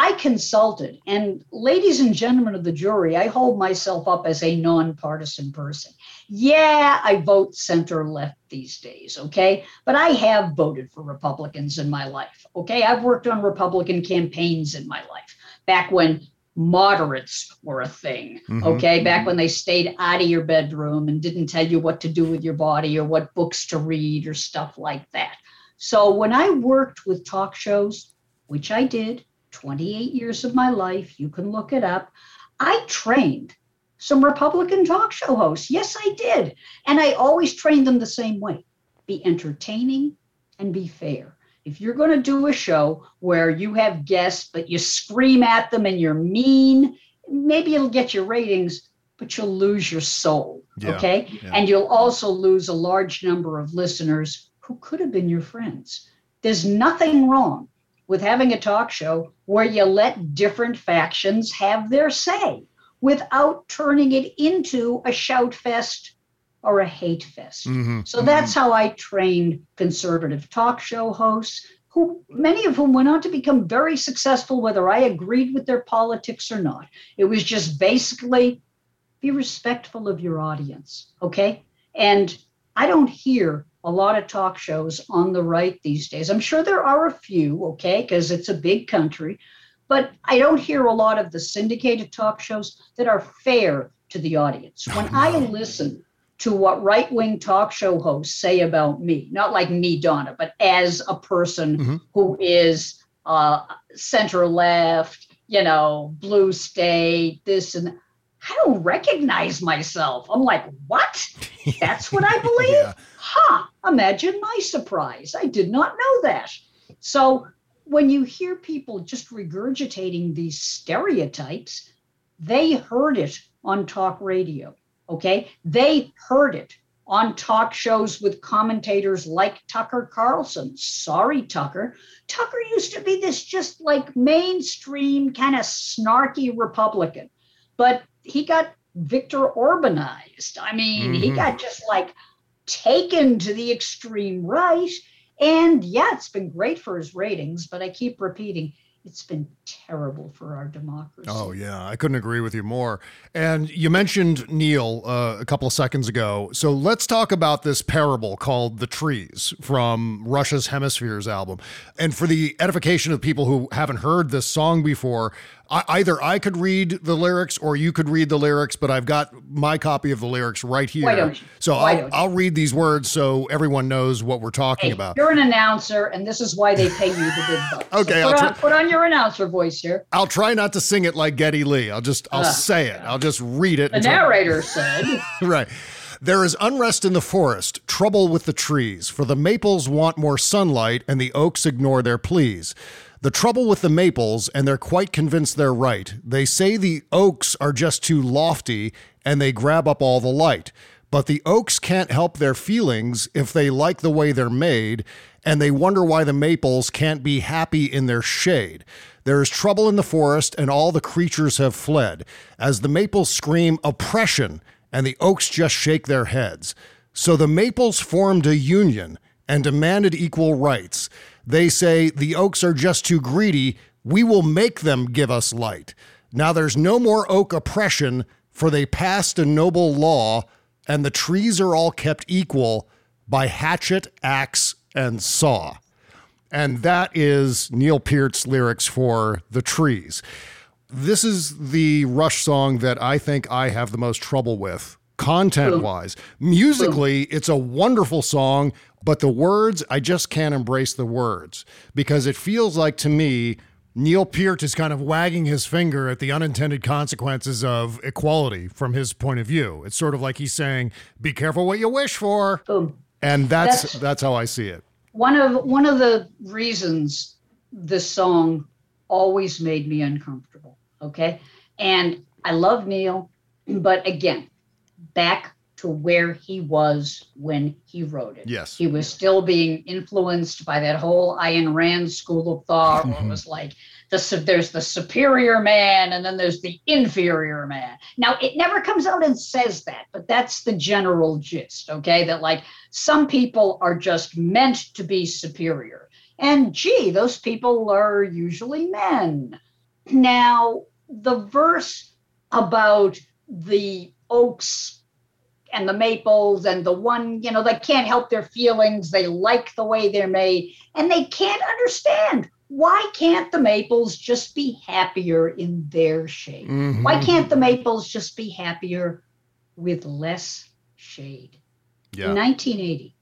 I consulted, and ladies and gentlemen of the jury, I hold myself up as a nonpartisan person. Yeah, I vote center left these days, okay? But I have voted for Republicans in my life, okay? I've worked on Republican campaigns in my life, back when moderates were a thing, mm-hmm. okay? Back when they stayed out of your bedroom and didn't tell you what to do with your body or what books to read or stuff like that. So when I worked with talk shows, which I did, twenty-eight years of my life, you can look it up, I trained some Republican talk show hosts. Yes, I did. And I always trained them the same way. Be entertaining and be fair. If you're going to do a show where you have guests, but you scream at them and you're mean, maybe it'll get your ratings, but you'll lose your soul, yeah, okay? Yeah. And you'll also lose a large number of listeners who could have been your friends. There's nothing wrong with having a talk show where you let different factions have their say without turning it into a shout fest or a hate fest. Mm-hmm. So that's how I trained conservative talk show hosts, who many of whom went on to become very successful, whether I agreed with their politics or not. It was just basically be respectful of your audience, okay? And I don't hear a lot of talk shows on the right these days. I'm sure there are a few, okay, because it's a big country, but I don't hear a lot of the syndicated talk shows that are fair to the audience. When oh, no. I listen to what right-wing talk show hosts say about me, not like me, Donna, but as a person mm-hmm. who is uh, center-left, you know, blue state, this and that, I don't recognize myself. I'm like, what? That's what I believe? Yeah. Huh, imagine my surprise. I did not know that. So when you hear people just regurgitating these stereotypes, they heard it on talk radio, okay? They heard it on talk shows with commentators like Tucker Carlson. Sorry, Tucker. Tucker used to be this just like mainstream kind of snarky Republican, but he got Victor Orbanized. I mean, mm-hmm. he got just like taken to the extreme right. And yeah, it's been great for his ratings, but I keep repeating, it's been terrible for our democracy. Oh, yeah. I couldn't agree with you more. And you mentioned Neil uh, a couple of seconds ago. So let's talk about this parable called The Trees from Rush's Hemispheres album. And for the edification of people who haven't heard this song before, I, either I could read the lyrics or you could read the lyrics, but I've got my copy of the lyrics right here. Why don't you? So Why I'll, don't you? I'll read these words so everyone knows what we're talking hey, about. You're an announcer, and this is why they pay you the big bucks. Okay, so I'll put, try- on, put on your announcer voice here. I'll try not to sing it like Geddy Lee. I'll just, I'll uh, say it. I'll just read it. The until- narrator said. Right. There is unrest in the forest, trouble with the trees, for the maples want more sunlight and the oaks ignore their pleas. The trouble with the maples, and they're quite convinced they're right. They say the oaks are just too lofty and they grab up all the light. But the oaks can't help their feelings if they like the way they're made, and they wonder why the maples can't be happy in their shade. There is trouble in the forest and all the creatures have fled, as the maples scream oppression and the oaks just shake their heads. So the maples formed a union and demanded equal rights. They say the oaks are just too greedy. We will make them give us light. Now there's no more oak oppression, for they passed a noble law, and the trees are all kept equal by hatchet, axe, and saw. And that is Neil Peart's lyrics for The Trees. This is the Rush song that I think I have the most trouble with, content-wise. Musically, it's a wonderful song, but the words, I just can't embrace the words because it feels like to me, Neil Peart is kind of wagging his finger at the unintended consequences of equality from his point of view. It's sort of like he's saying, be careful what you wish for. Boom. And that's, that's that's how I see it. One of one of the reasons this song always made me uncomfortable, okay? And I love Neil, but again, back to where he was when he wrote it. Yes. He was still being influenced by that whole Ayn Rand school of thought, where it was like, the, there's the superior man and then there's the inferior man. Now, it never comes out and says that, but that's the general gist, okay? That like some people are just meant to be superior. And gee, those people are usually men. Now, the verse about the oaks and the maples and the one, you know, they can't help their feelings. They like the way they're made, and they can't understand. Why can't the maples just be happier in their shade? Mm-hmm. Why can't the maples just be happier with less shade? Yeah. In nineteen eighty,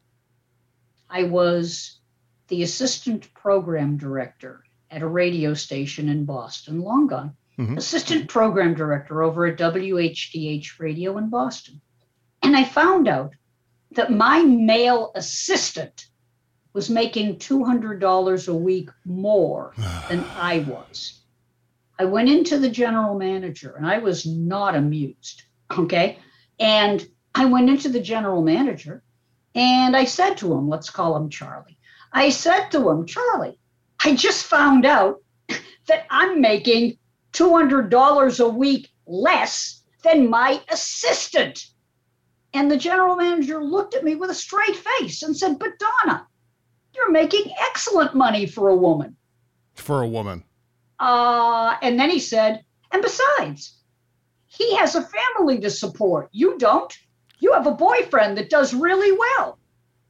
I was the assistant program director at a radio station in Boston, long gone. Mm-hmm. Assistant program director over at W H D H Radio in Boston. And I found out that my male assistant was making two hundred dollars a week more than I was. I went into the general manager, and I was not amused, okay? And I went into the general manager, and I said to him, let's call him Charlie. I said to him, Charlie, I just found out that I'm making two hundred dollars a week less than my assistant. And the general manager looked at me with a straight face and said, but Donna, you're making excellent money for a woman. For a woman. Uh, and then he said, and besides, he has a family to support. You don't. You have a boyfriend that does really well.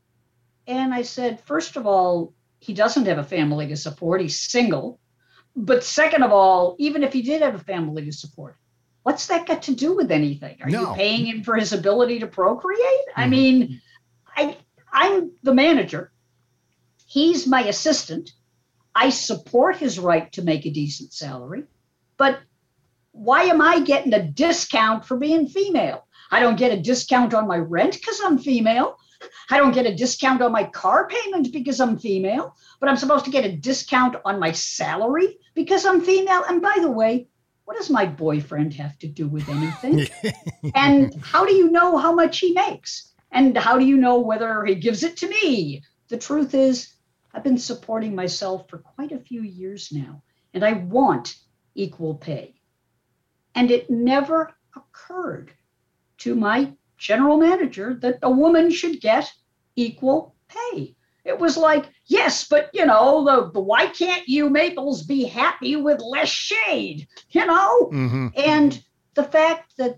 And I said, first of all, he doesn't have a family to support. He's single. But second of all, even if he did have a family to support, what's that got to do with anything? Are no. you paying him for his ability to procreate? Mm-hmm. I mean, I, I'm the manager. He's my assistant. I support his right to make a decent salary. But why am I getting a discount for being female? I don't get a discount on my rent because I'm female. I don't get a discount on my car payment because I'm female, but I'm supposed to get a discount on my salary because I'm female. And by the way, what does my boyfriend have to do with anything? And how do you know how much he makes? And how do you know whether he gives it to me? The truth is, I've been supporting myself for quite a few years now, and I want equal pay. And it never occurred to my general manager that a woman should get equal pay. It was like, yes, but you know, the, the why can't you maples be happy with less shade? You know? Mm-hmm. And the fact that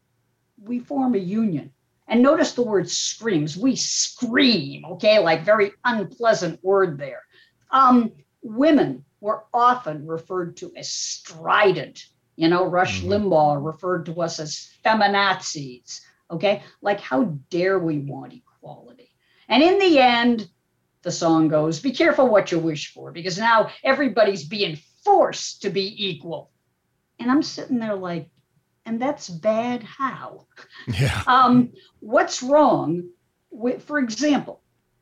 we form a union, and notice the word screams, we scream, okay, like very unpleasant word there. Um, women were often referred to as strident. You know, Rush mm-hmm. Limbaugh referred to us as feminazis. Okay, like how dare we want equality? And in the end, the song goes, be careful what you wish for, because now everybody's being forced to be equal. And I'm sitting there like, and that's bad how? Yeah. um, what's wrong with, for example,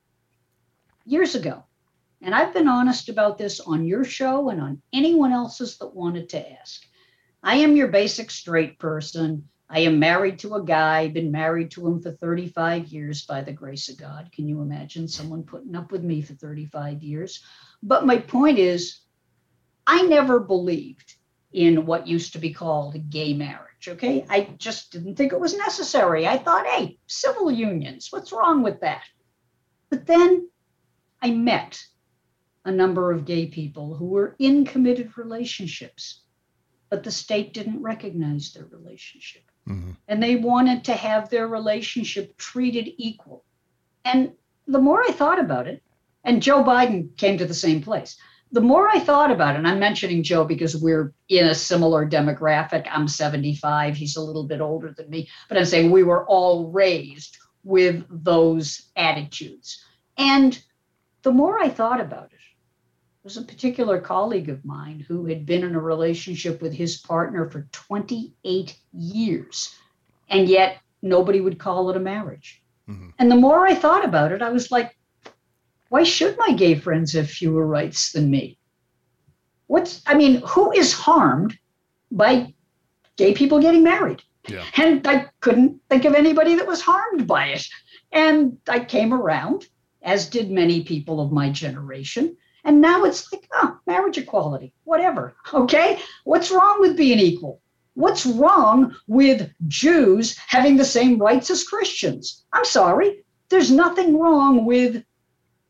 years ago, and I've been honest about this on your show and on anyone else's that wanted to ask. I am your basic straight person. I am married to a guy, been married to him for thirty-five years by the grace of God. Can you imagine someone putting up with me for thirty-five years? But my point is, I never believed in what used to be called gay marriage, okay? I just didn't think it was necessary. I thought, hey, civil unions, what's wrong with that? But then I met a number of gay people who were in committed relationships, but the state didn't recognize their relationship. Mm-hmm. And they wanted to have their relationship treated equal. And the more I thought about it, and Joe Biden came to the same place, the more I thought about it, and I'm mentioning Joe because we're in a similar demographic. I'm seventy-five, he's a little bit older than me, but I'm saying we were all raised with those attitudes. And the more I thought about it, there was a particular colleague of mine who had been in a relationship with his partner for twenty-eight years, and yet nobody would call it a marriage. Mm-hmm. And the more I thought about it, I was like, why should my gay friends have fewer rights than me? What's, I mean, who is harmed by gay people getting married? Yeah. And I couldn't think of anybody that was harmed by it. And I came around, as did many people of my generation. And now it's like, oh, marriage equality, whatever, okay? What's wrong with being equal? What's wrong with Jews having the same rights as Christians? I'm sorry, there's nothing wrong with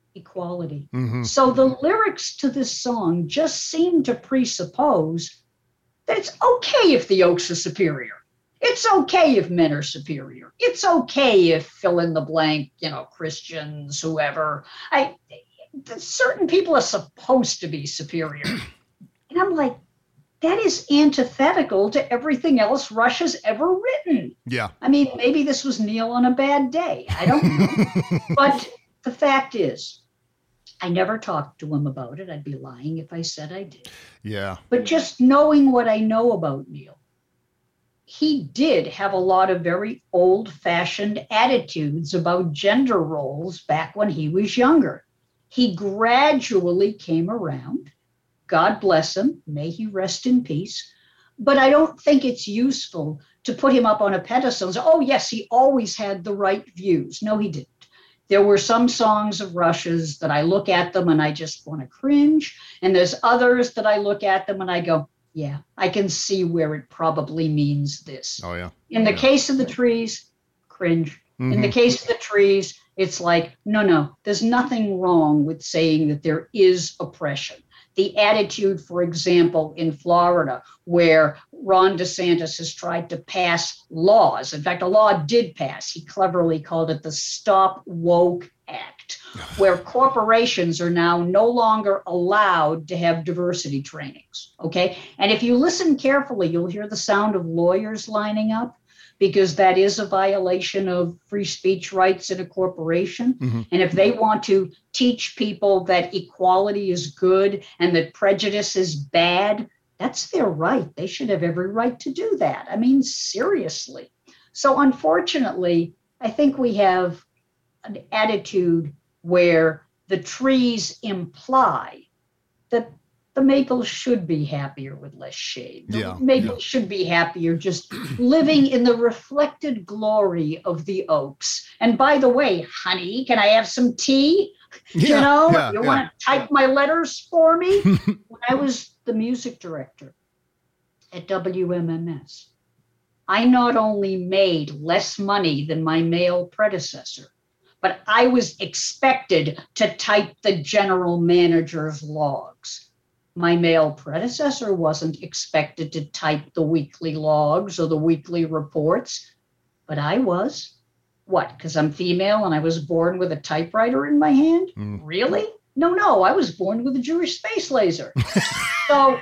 equality. Mm-hmm. So the lyrics to this song just seem to presuppose that it's okay if the Oaks are superior. It's okay if men are superior. It's okay if fill in the blank, you know, Christians, whoever. I certain people are supposed to be superior. And I'm like, that is antithetical to everything else Russia's ever written. Yeah. I mean, maybe this was Neil on a bad day. I don't know. But the fact is, I never talked to him about it. I'd be lying if I said I did. Yeah. But just knowing what I know about Neil, he did have a lot of very old-fashioned attitudes about gender roles back when he was younger. He gradually came around. God bless him. May he rest in peace. But I don't think it's useful to put him up on a pedestal and say, oh, yes, he always had the right views. No, he didn't. There were some songs of Russia's that I look at them and I just want to cringe. And there's others that I look at them and I go, yeah, I can see where it probably means this. Oh, yeah. In the yeah. case of the trees, cringe. Mm-hmm. In the case of the trees, it's like, no, no, there's nothing wrong with saying that there is oppression. The attitude, for example, in Florida, where Ron DeSantis has tried to pass laws. In fact, a law did pass. He cleverly called it the Stop Woke Act, where corporations are now no longer allowed to have diversity trainings. Okay. And if you listen carefully, you'll hear the sound of lawyers lining up, because that is a violation of free speech rights in a corporation. Mm-hmm. And if they want to teach people that equality is good and that prejudice is bad, that's their right. They should have every right to do that. I mean, seriously. So unfortunately, I think we have an attitude where the trees imply that the maples should be happier with less shade. The yeah, maples yeah. should be happier just living in the reflected glory of the oaks. And by the way, honey, can I have some tea? Yeah, you know, yeah, you yeah. want to type my letters for me? When I was the music director at W M M S, I not only made less money than my male predecessor, but I was expected to type the general manager's logs. My male predecessor wasn't expected to type the weekly logs or the weekly reports, but I was. What, because I'm female and I was born with a typewriter in my hand? Mm. Really? No, no, I was born with a Jewish space laser. so,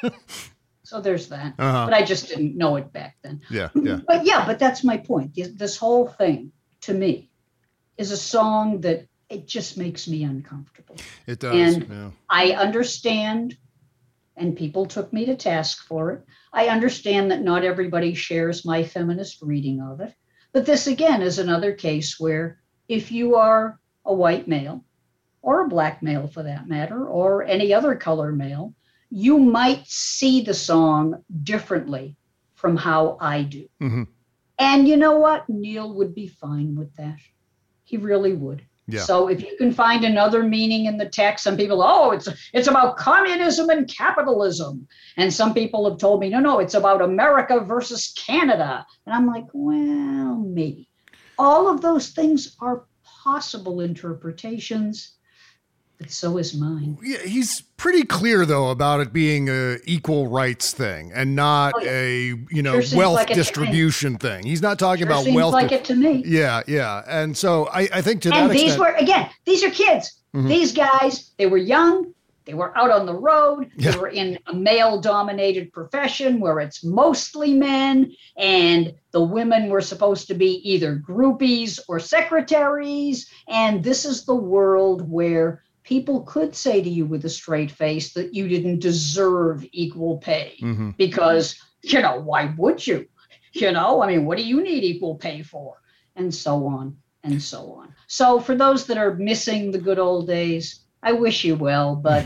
so there's that. Uh-huh. But I just didn't know it back then. Yeah, yeah. But yeah, but that's my point. This whole thing, to me, is a song that it just makes me uncomfortable. It does. And yeah. I understand, and people took me to task for it. I understand that not everybody shares my feminist reading of it. But this, again, is another case where if you are a white male, or a black male for that matter, or any other color male, you might see the song differently from how I do. Mm-hmm. And you know what? Neil would be fine with that. He really would. Yeah. So if you can find another meaning in the text, some people, oh, it's it's about communism and capitalism. And some people have told me, no, no, it's about America versus Canada. And I'm like, well, maybe. All of those things are possible interpretations, but so is mine. Yeah, he's pretty clear, though, about it being a equal rights thing and not oh, yeah. a, you know, sure wealth like distribution thing. He's not talking sure about seems wealth. like di- it to me. Yeah, yeah. And so I, I think to and that these extent. were, again, these are kids. Mm-hmm. These guys, they were young. They were out on the road. Yeah. They were in a male-dominated profession where it's mostly men, and the women were supposed to be either groupies or secretaries. And this is the world where people could say to you with a straight face that you didn't deserve equal pay mm-hmm. because, you know, why would you? You know, I mean, what do you need equal pay for? And so on and so on. So for those that are missing the good old days, I wish you well, but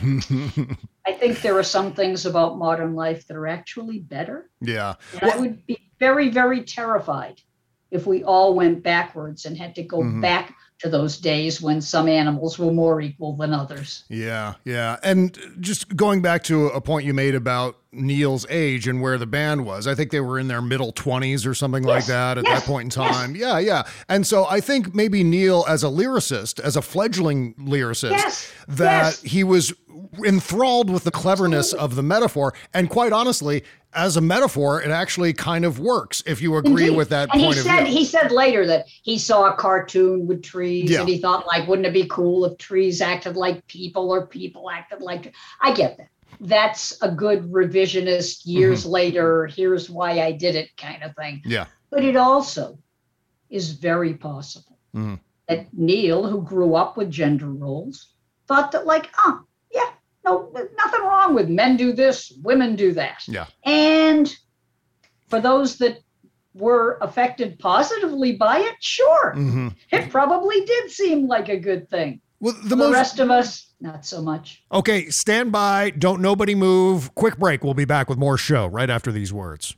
I think there are some things about modern life that are actually better. Yeah. And well, I would be very, very terrified if we all went backwards and had to go mm-hmm. back to those days when some animals were more equal than others. Yeah, yeah. And just going back to a point you made about Neil's age and where the band was, I think they were in their middle twenties or something yes. like that at yes. that point in time. Yes. Yeah, yeah. And so I think maybe Neil as a lyricist, as a fledgling lyricist, yes. that yes. he was enthralled with the cleverness of the metaphor. And quite honestly, as a metaphor, it actually kind of works if you agree Indeed. with that and point he of said, view. He said later that he saw a cartoon with trees Yeah. and he thought, like, wouldn't it be cool if trees acted like people or people acted like... I get that. That's a good revisionist years Mm-hmm. later, here's why I did it kind of thing. Yeah. But it also is very possible Mm-hmm. that Neil, who grew up with gender roles, thought that, like, oh, yeah, no, nothing wrong with men do this, women do that. Yeah. And for those that were affected positively by it, sure, Mm-hmm. it probably did seem like a good thing. Well, the The most. rest of us, not so much. Okay, stand by. Don't nobody move. Quick break. We'll be back with more show right after these words.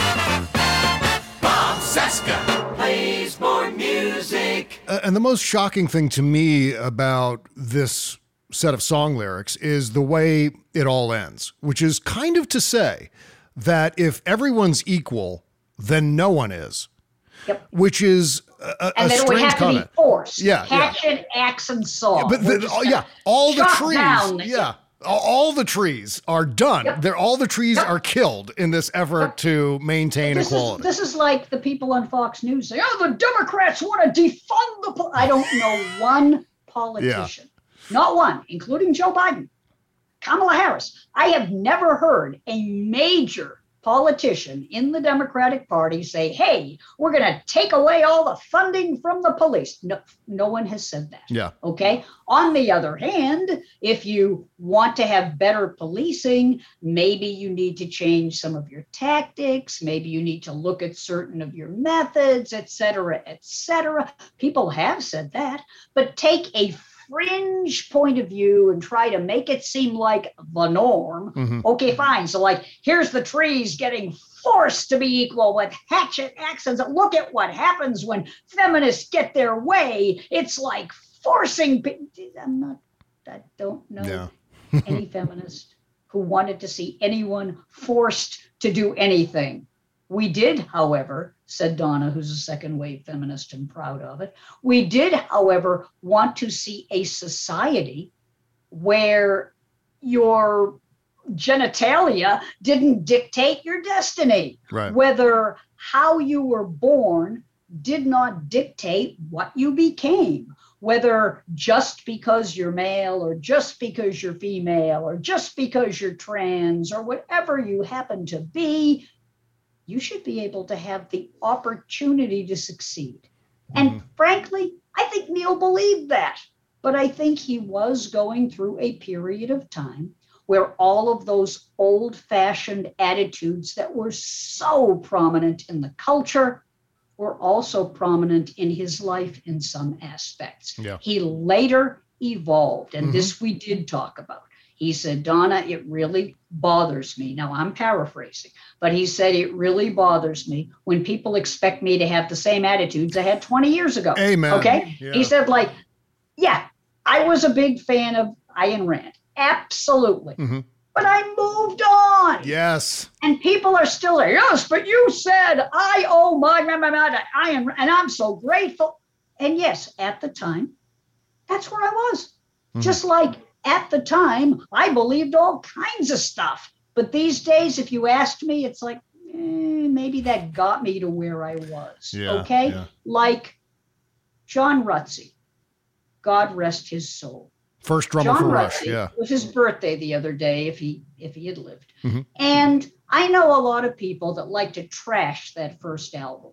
Bob Cesca plays more music. Uh, and the most shocking thing to me about this set of song lyrics is the way it all ends, which is kind of to say that if everyone's equal, then no one is. Yep. Which is a, a, And a then it would strange have comment. to be forced. Yeah, yeah. Hatchet, axe, and saw. But We're the, just oh, gonna yeah, all the chop trees, down. yeah, all, all the trees are done. Yep. They're all the trees Yep. are killed in this effort Yep. to maintain This is, equality. this is like the people on Fox News say, oh, the Democrats want to defund the police. I don't know one politician, not one, including Joe Biden, Kamala Harris. I have never heard a major politician in the Democratic Party say, hey, we're going to take away all the funding from the police. No, no one has said that. Yeah. Okay. On the other hand, if you want to have better policing, maybe you need to change some of your tactics. Maybe you need to look at certain of your methods, et cetera, et cetera. People have said that, but take a fringe point of view and try to make it seem like the norm. Mm-hmm. Okay, fine. So, like, here's the trees getting forced to be equal with hatchet accents. Look at what happens when feminists get their way. It's like forcing. pe- I'm not, I don't know Yeah. any feminist who wanted to see anyone forced to do anything. We did, however, said Donna, who's a second wave feminist and proud of it. We did, however, want to see a society where your genitalia didn't dictate your destiny. Right. Whether how you were born did not dictate what you became. Whether just because you're male or just because you're female or just because you're trans or whatever you happen to be, you should be able to have the opportunity to succeed. And Mm-hmm. frankly, I think Neil believed that. But I think he was going through a period of time where all of those old-fashioned attitudes that were so prominent in the culture were also prominent in his life in some aspects. Yeah. He later evolved, and Mhm. this we did talk about. He said, Donna, it really bothers me. Now, I'm paraphrasing, but he said, it really bothers me when people expect me to have the same attitudes I had twenty years ago. Amen. Okay? Yeah. He said, like, yeah, I was a big fan of Ayn Rand. Absolutely. Mhm. But I moved on. Yes. And people are still there. Yes, but you said I owe my, my, my, my to Ayn Rand, and I'm so grateful. And yes, at the time, that's where I was. Mhm. Just like at the time, I believed all kinds of stuff. But these days, if you asked me, it's like, eh, maybe that got me to where I was. Yeah, okay? yeah. Like John Rutsey, God rest his soul. First drummer John for Rush. Rutsey, Yeah. it was his birthday the other day, if he if he had lived. Mhm. And I know a lot of people that like to trash that first album.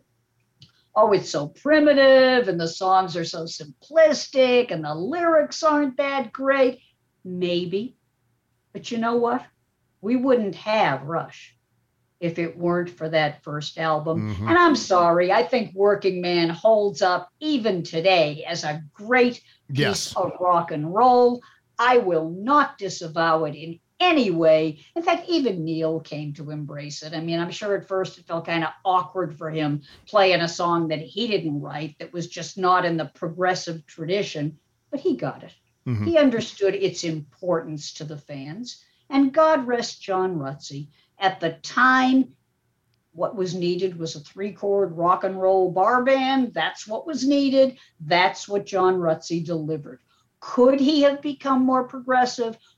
Oh, it's so primitive, and the songs are so simplistic, and the lyrics aren't that great. Maybe. But you know what? We wouldn't have Rush if it weren't for that first album. Mhm. And I'm sorry, I think Working Man holds up even today as a great piece Yes. of rock and roll. I will not disavow it in any way. In fact, even Neil came to embrace it. I mean, I'm sure at first it felt kind of awkward for him playing a song that he didn't write, that was just not in the progressive tradition, but he got it. Mhm. He understood its importance to the fans. And God rest John Rutsey. At the time, what was needed was a three-chord rock and roll bar band. That's what was needed. That's what John Rutsey delivered. Could he have become more progressive?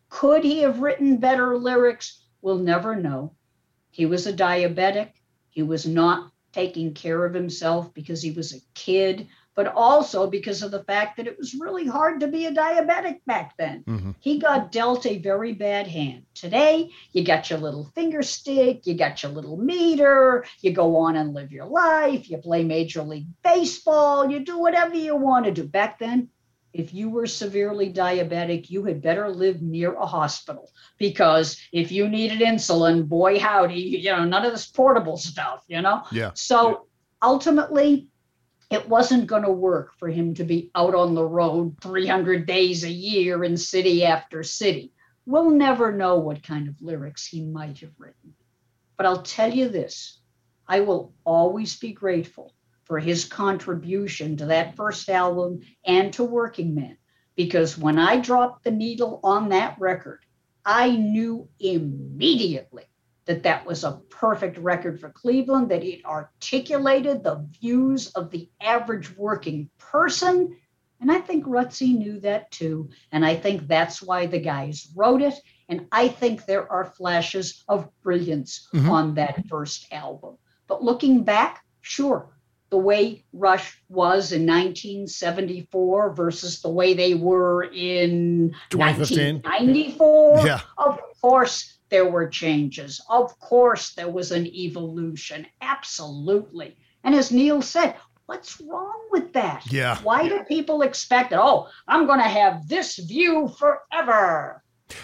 Could he have written better lyrics? We'll never know. He was a diabetic. He was not taking care of himself because he was a kid, but also because of the fact that it was really hard to be a diabetic back then. Mm-hmm. He got dealt a very bad hand. Today, you got your little finger stick, you got your little meter, you go on and live your life, you play Major League Baseball, you do whatever you want to do. Back then, if you were severely diabetic, you had better live near a hospital, because if you needed insulin, boy, howdy, you know, none of this portable stuff, you know? Yeah. So ultimately, it wasn't going to work for him to be out on the road three hundred days a year in city after city. We'll never know what kind of lyrics he might have written. But I'll tell you this, I will always be grateful for his contribution to that first album and to Working Man, because when I dropped the needle on that record, I knew immediately that that was a perfect record for Cleveland, that it articulated the views of the average working person. And I think Rutsy knew that too. And I think that's why the guys wrote it. And I think there are flashes of brilliance mm-hmm. on that first album. But looking back, sure, the way Rush was in nineteen seventy-four versus the way they were in nineteen ninety-four. Yeah. Of course, there were changes. Of course, there was an evolution. Absolutely. And as Neil said, what's wrong with that? Yeah. Why do people expect it? Oh, I'm going to have this view forever.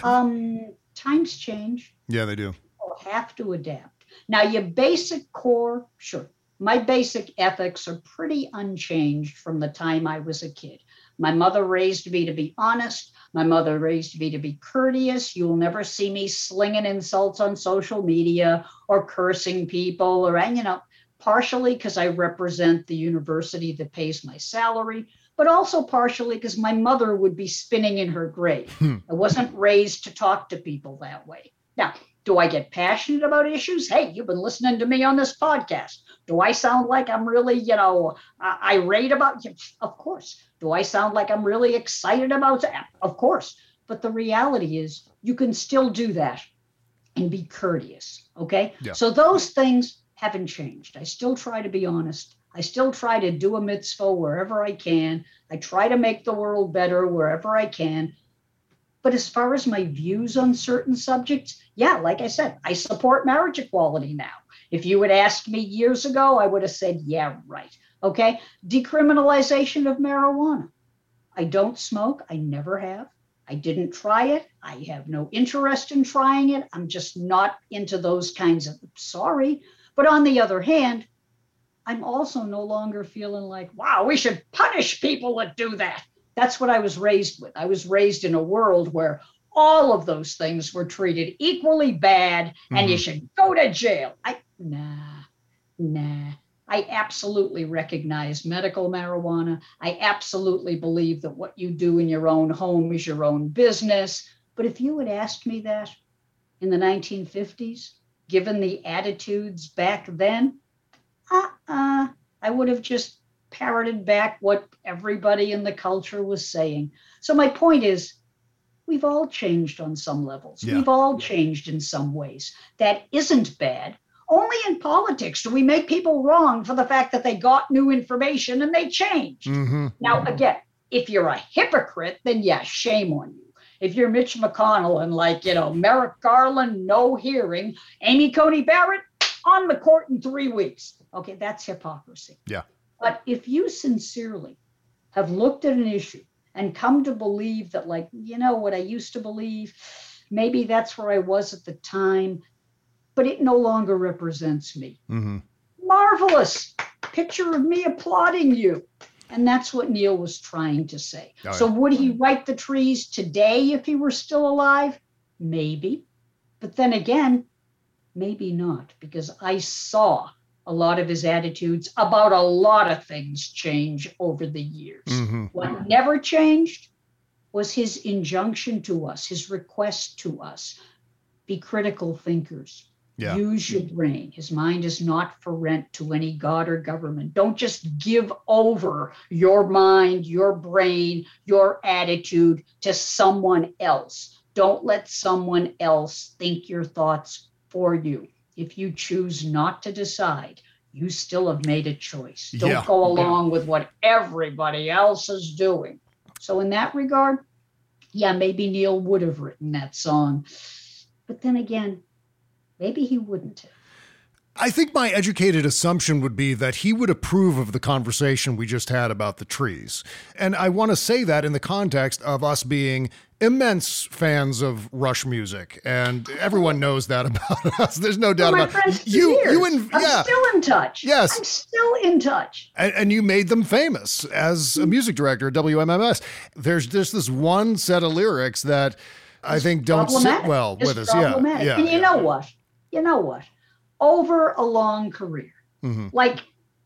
Um, times change. Yeah, they do. People have to adapt. Now, your basic core, sure. My basic ethics are pretty unchanged from the time I was a kid. My mother raised me to be honest. My mother raised me to be courteous. You'll never see me slinging insults on social media or cursing people, or, you know, partially because I represent the university that pays my salary, but also partially because my mother would be spinning in her grave. Hmm. I wasn't raised to talk to people that way. Now, do I get passionate about issues? Hey, you've been listening to me on this podcast. Do I sound like I'm really, you know, uh, irate about you? Of course. Do I sound like I'm really excited about it? Of course. But the reality is you can still do that and be courteous, okay? Yeah. So those things haven't changed. I still try to be honest. I still try to do a mitzvah wherever I can. I try to make the world better wherever I can. But as far as my views on certain subjects, yeah, like I said, I support marriage equality now. If you had asked me years ago, I would have said, yeah, right. Okay. Decriminalization of marijuana. I don't smoke. I never have. I didn't try it. I have no interest in trying it. I'm just not into those kinds of, sorry. But on the other hand, I'm also no longer feeling like, wow, we should punish people that do that. That's what I was raised with. I was raised in a world where all of those things were treated equally bad, and mm-hmm. you should go to jail. I, nah, nah. I absolutely recognize medical marijuana. I absolutely believe that what you do in your own home is your own business. But if you had asked me that in the nineteen fifties, given the attitudes back then, uh-uh, I would have just parroted back what everybody in the culture was saying. So my point is, we've all changed on some levels. Yeah. We've all changed in some ways. That isn't bad. Only in politics do we make people wrong for the fact that they got new information and they changed. Mm-hmm. Now, again, if you're a hypocrite, then yeah, shame on you. If you're Mitch McConnell and like, you know, Merrick Garland, no hearing, Amy Coney Barrett on the court in three weeks. Okay, that's hypocrisy. Yeah. But if you sincerely have looked at an issue and come to believe that, like, you know, what I used to believe, maybe that's where I was at the time, but it no longer represents me. Mm-hmm. Marvelous. Picture of me applauding you. And that's what Neil was trying to say. Oh, so yeah. Would he write the trees today if he were still alive? Maybe. But then again, maybe not, because I saw a lot of his attitudes about a lot of things change over the years. Mm-hmm. What never changed was his injunction to us, his request to us, be critical thinkers. Yeah. Use your brain. His mind is not for rent to any god or government. Don't just give over your mind, your brain, your attitude to someone else. Don't let someone else think your thoughts for you. If you choose not to decide, you still have made a choice. Don't Yeah. go along with what everybody else is doing. So in that regard, yeah, maybe Neil would have written that song. But then again, maybe he wouldn't have. I think my educated assumption would be that he would approve of the conversation we just had about the trees. And I want to say that in the context of us being immense fans of Rush music. And everyone knows that about us. There's no doubt Well, my about friends it. for You, years. you and I'm yeah. still in touch. Yes. I'm still in touch. And, and you made them famous as a music director at W M M S. There's just this one set of lyrics that I think don't sit Problematic. well It's with us. Yeah. problematic. Yeah. And you yeah. know what? You know what? Over a long career, Mhm. like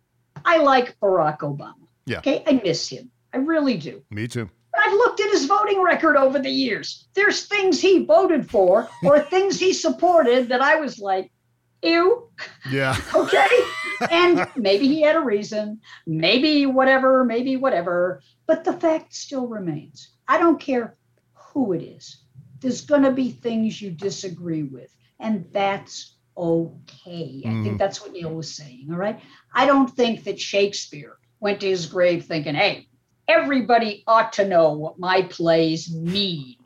I like Barack Obama. Yeah. Okay. I miss him. I really do. Me too. But I've looked at his voting record over the years. There's things he voted for or things he supported that I was like, ew. Yeah. Okay. And maybe he had a reason, maybe whatever, maybe whatever. But the fact still remains. I don't care who it is. There's going to be things you disagree with. And that's okay. I Mhm. think that's what Neil was saying. All right. I don't think that Shakespeare went to his grave thinking, hey, everybody ought to know what my plays mean.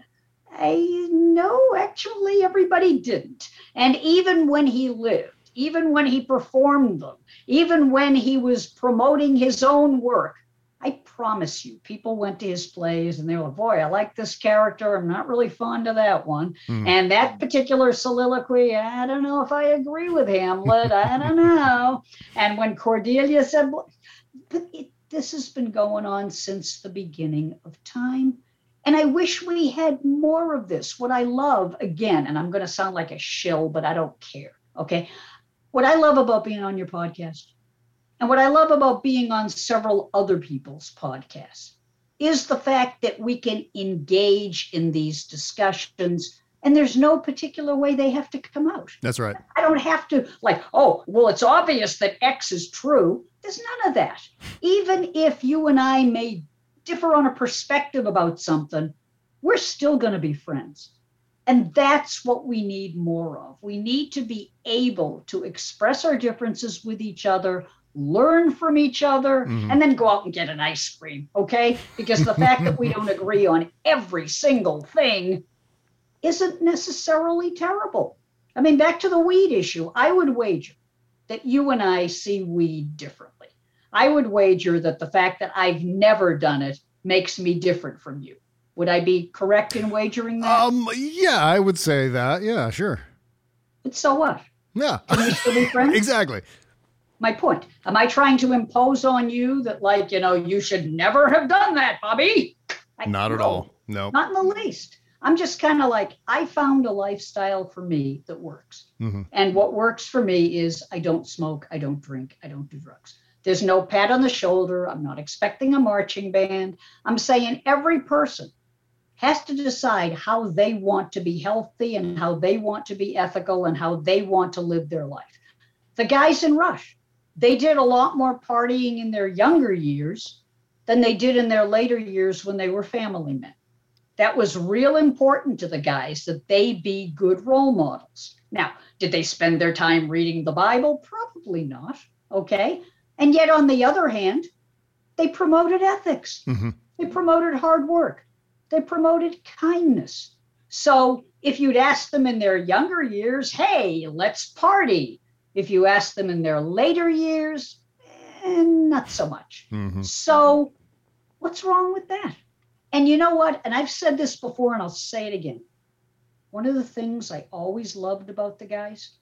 I no, actually, everybody didn't. And even when he lived, even when he performed them, even when he was promoting his own work, I promise you, people went to his plays and they were like, boy, I like this character. I'm not really fond of that one. Mhm. And that particular soliloquy, I don't know if I agree with Hamlet. I don't know. And when Cordelia said, but it, this has been going on since the beginning of time. And I wish we had more of this. What I love, again, and I'm going to sound like a shill, but I don't care. Okay. What I love about being on your podcast and what I love about being on several other people's podcasts is the fact that we can engage in these discussions and there's no particular way they have to come out. That's right. I don't have to like, oh, well, it's obvious that X is true. There's none of that. Even if you and I may differ on a perspective about something, we're still going to be friends. And that's what we need more of. We need to be able to express our differences with each other, learn from each other, Mhm. and then go out and get an ice cream, okay? Because the fact that we don't agree on every single thing isn't necessarily terrible. I mean, back to the weed issue, I would wager that you and I see weed differently. I would wager that the fact that I've never done it makes me different from you. Would I be correct in wagering that? Um, yeah, I would say that. Yeah, sure. But so what? Yeah. Can we still be friends? Exactly. My point. Am I trying to impose on you that, like, you know, you should never have done that, Bobby? I- Not at no, all. No. Not in the least. I'm just kind of like, I found a lifestyle for me that works. Mhm. And what works for me is I don't smoke, I don't drink, I don't do drugs. There's no pat on the shoulder. I'm not expecting a marching band. I'm saying every person has to decide how they want to be healthy and how they want to be ethical and how they want to live their life. The guys in Rush, they did a lot more partying in their younger years than they did in their later years when they were family men. That was real important to the guys that they be good role models. Now, did they spend their time reading the Bible? Probably not. Okay. And yet, on the other hand, they promoted ethics. Mhm. They promoted hard work. They promoted kindness. So if you'd ask them in their younger years, hey, let's party. If you ask them in their later years, eh, not so much. Mhm. So what's wrong with that? And you know what? And I've said this before and I'll say it again. One of the things I always loved about the guys,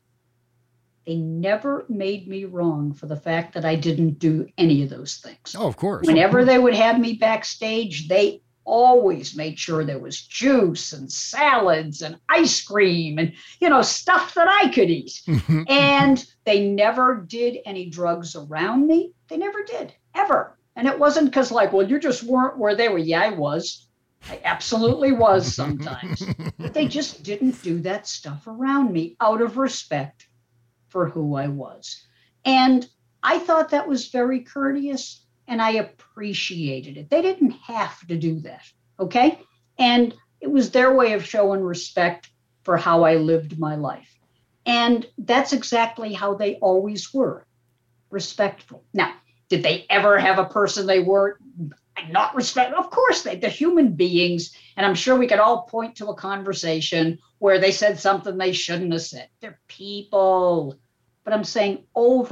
they never made me wrong for the fact that I didn't do any of those things. Oh, of course. Whenever they would have me backstage, they always made sure there was juice and salads and ice cream and, you know, stuff that I could eat. And they never did any drugs around me. They never did, ever. And it wasn't because, like, well, you just weren't where they were. Yeah, I was. I absolutely was sometimes. But they just didn't do that stuff around me out of respect for who I was. And I thought that was very courteous and I appreciated it. They didn't have to do that. Okay. And It was their way of showing respect for how I lived my life. And that's exactly how they always were, respectful. Now, did they ever have a person they were not respect? Of course they, they're human beings. And I'm sure we could all point to a conversation where they said something they shouldn't have said. They're people. But I'm saying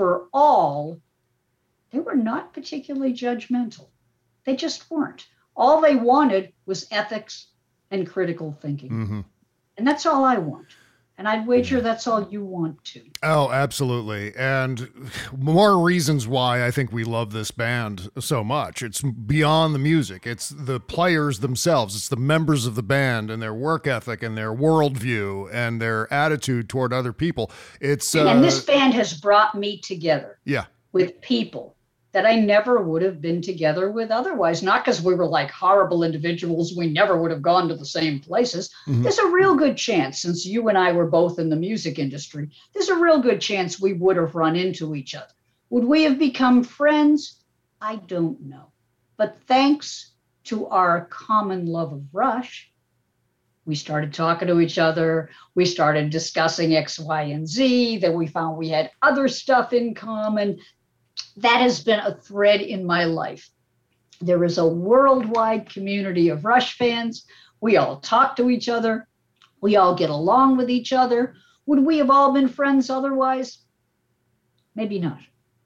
overall, they were not particularly judgmental. They just weren't. All they wanted was ethics and critical thinking. Mm-hmm. And that's all I want. And I'd wager that's all you want to. Oh, absolutely. And more reasons why I think we love this band so much. It's beyond the music. It's the players themselves. It's the members of the band and their work ethic and their worldview and their attitude toward other people. It's uh, And this band has brought me together yeah. with people that I never would have been together with otherwise. Not because we were like horrible individuals. We never would have gone to the same places. Mm-hmm. There's a real good chance, since you and I were both in the music industry, there's a real good chance we would have run into each other. Would we have become friends? I don't know. But thanks to our common love of Rush, we started talking to each other. We started discussing X, Y, and Z. Then we found we had other stuff in common. That has been a thread in my life. There is a worldwide community of Rush fans. We all talk to each other. We all get along with each other. Would we have all been friends otherwise? Maybe not.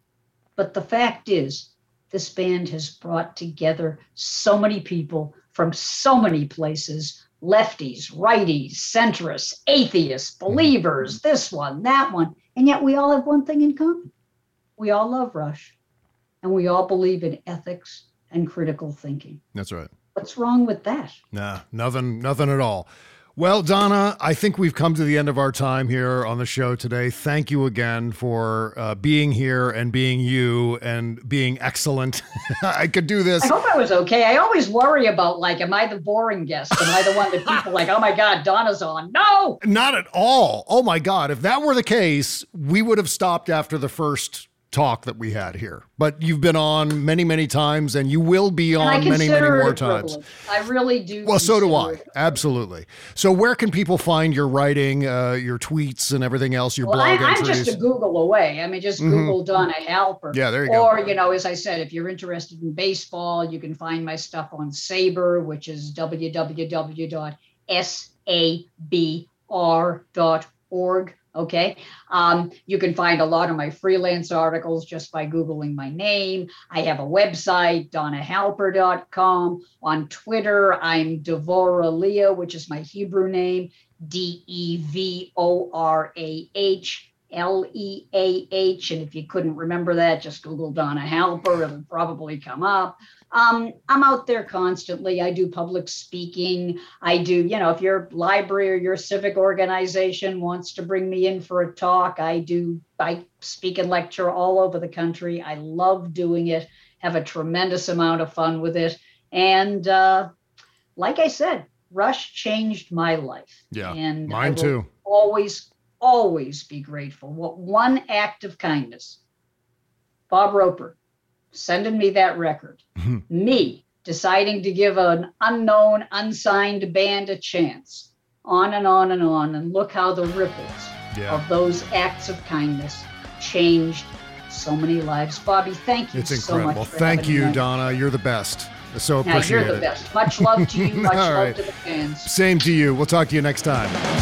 But the fact is, this band has brought together so many people from so many places, lefties, righties, centrists, atheists, believers, this one, that one, and yet we all have one thing in common. We all love Rush, and we all believe in ethics and critical thinking. That's right. What's wrong with that? Nah, nothing, nothing at all. Well, Donna, I think we've come to the end of our time here on the show today. Thank you again for uh, being here and being you and being excellent. I could do this. I hope I was okay. I always worry about, like, am I the boring guest? Am I the one that people like, oh my God, Donna's on? No! Not at all. Oh my God. If that were the case, we would have stopped after the first talk that we had here. But you've been on many, many times, and you will be on many, many more times. I really do. Well, so do I. Absolutely. So where can people find your writing, uh, your tweets and everything else, your well, blog I, I'm entries? just a Google away. I mean, just Mm-hmm. Google Donna Halper. Yeah, there you or, go. Or, you know, as I said, if you're interested in baseball, you can find my stuff on Saber, which is w w w dot saber dot org. Okay. Um, you can find a lot of my freelance articles just by Googling my name. I have a website, donna halper dot com. On Twitter, I'm Devora Leah, which is my Hebrew name, D E V O R A H L E A H. And if you couldn't remember that, just Google Donna Halper. It'll probably come up. Um, I'm out there constantly. I do public speaking. I do, you know, if your library or your civic organization wants to bring me in for a talk, I do, I speak and lecture all over the country. I love doing it, have a tremendous amount of fun with it. And uh, like I said, Rush changed my life. Yeah, and mine I will too. Always, always be grateful. What one act of kindness. Bob Roper sending me that record, me deciding to give an unknown, unsigned band a chance, on and on and on. And look how the ripples Yeah. of those acts of kindness changed so many lives. Bobby, thank you It's so much. incredible. for Thank having you, me on. Donna. You're the best. I so Now, appreciate you're the it. best. Much love to you. Much All love right. to the fans. Same to you. We'll talk to you next time.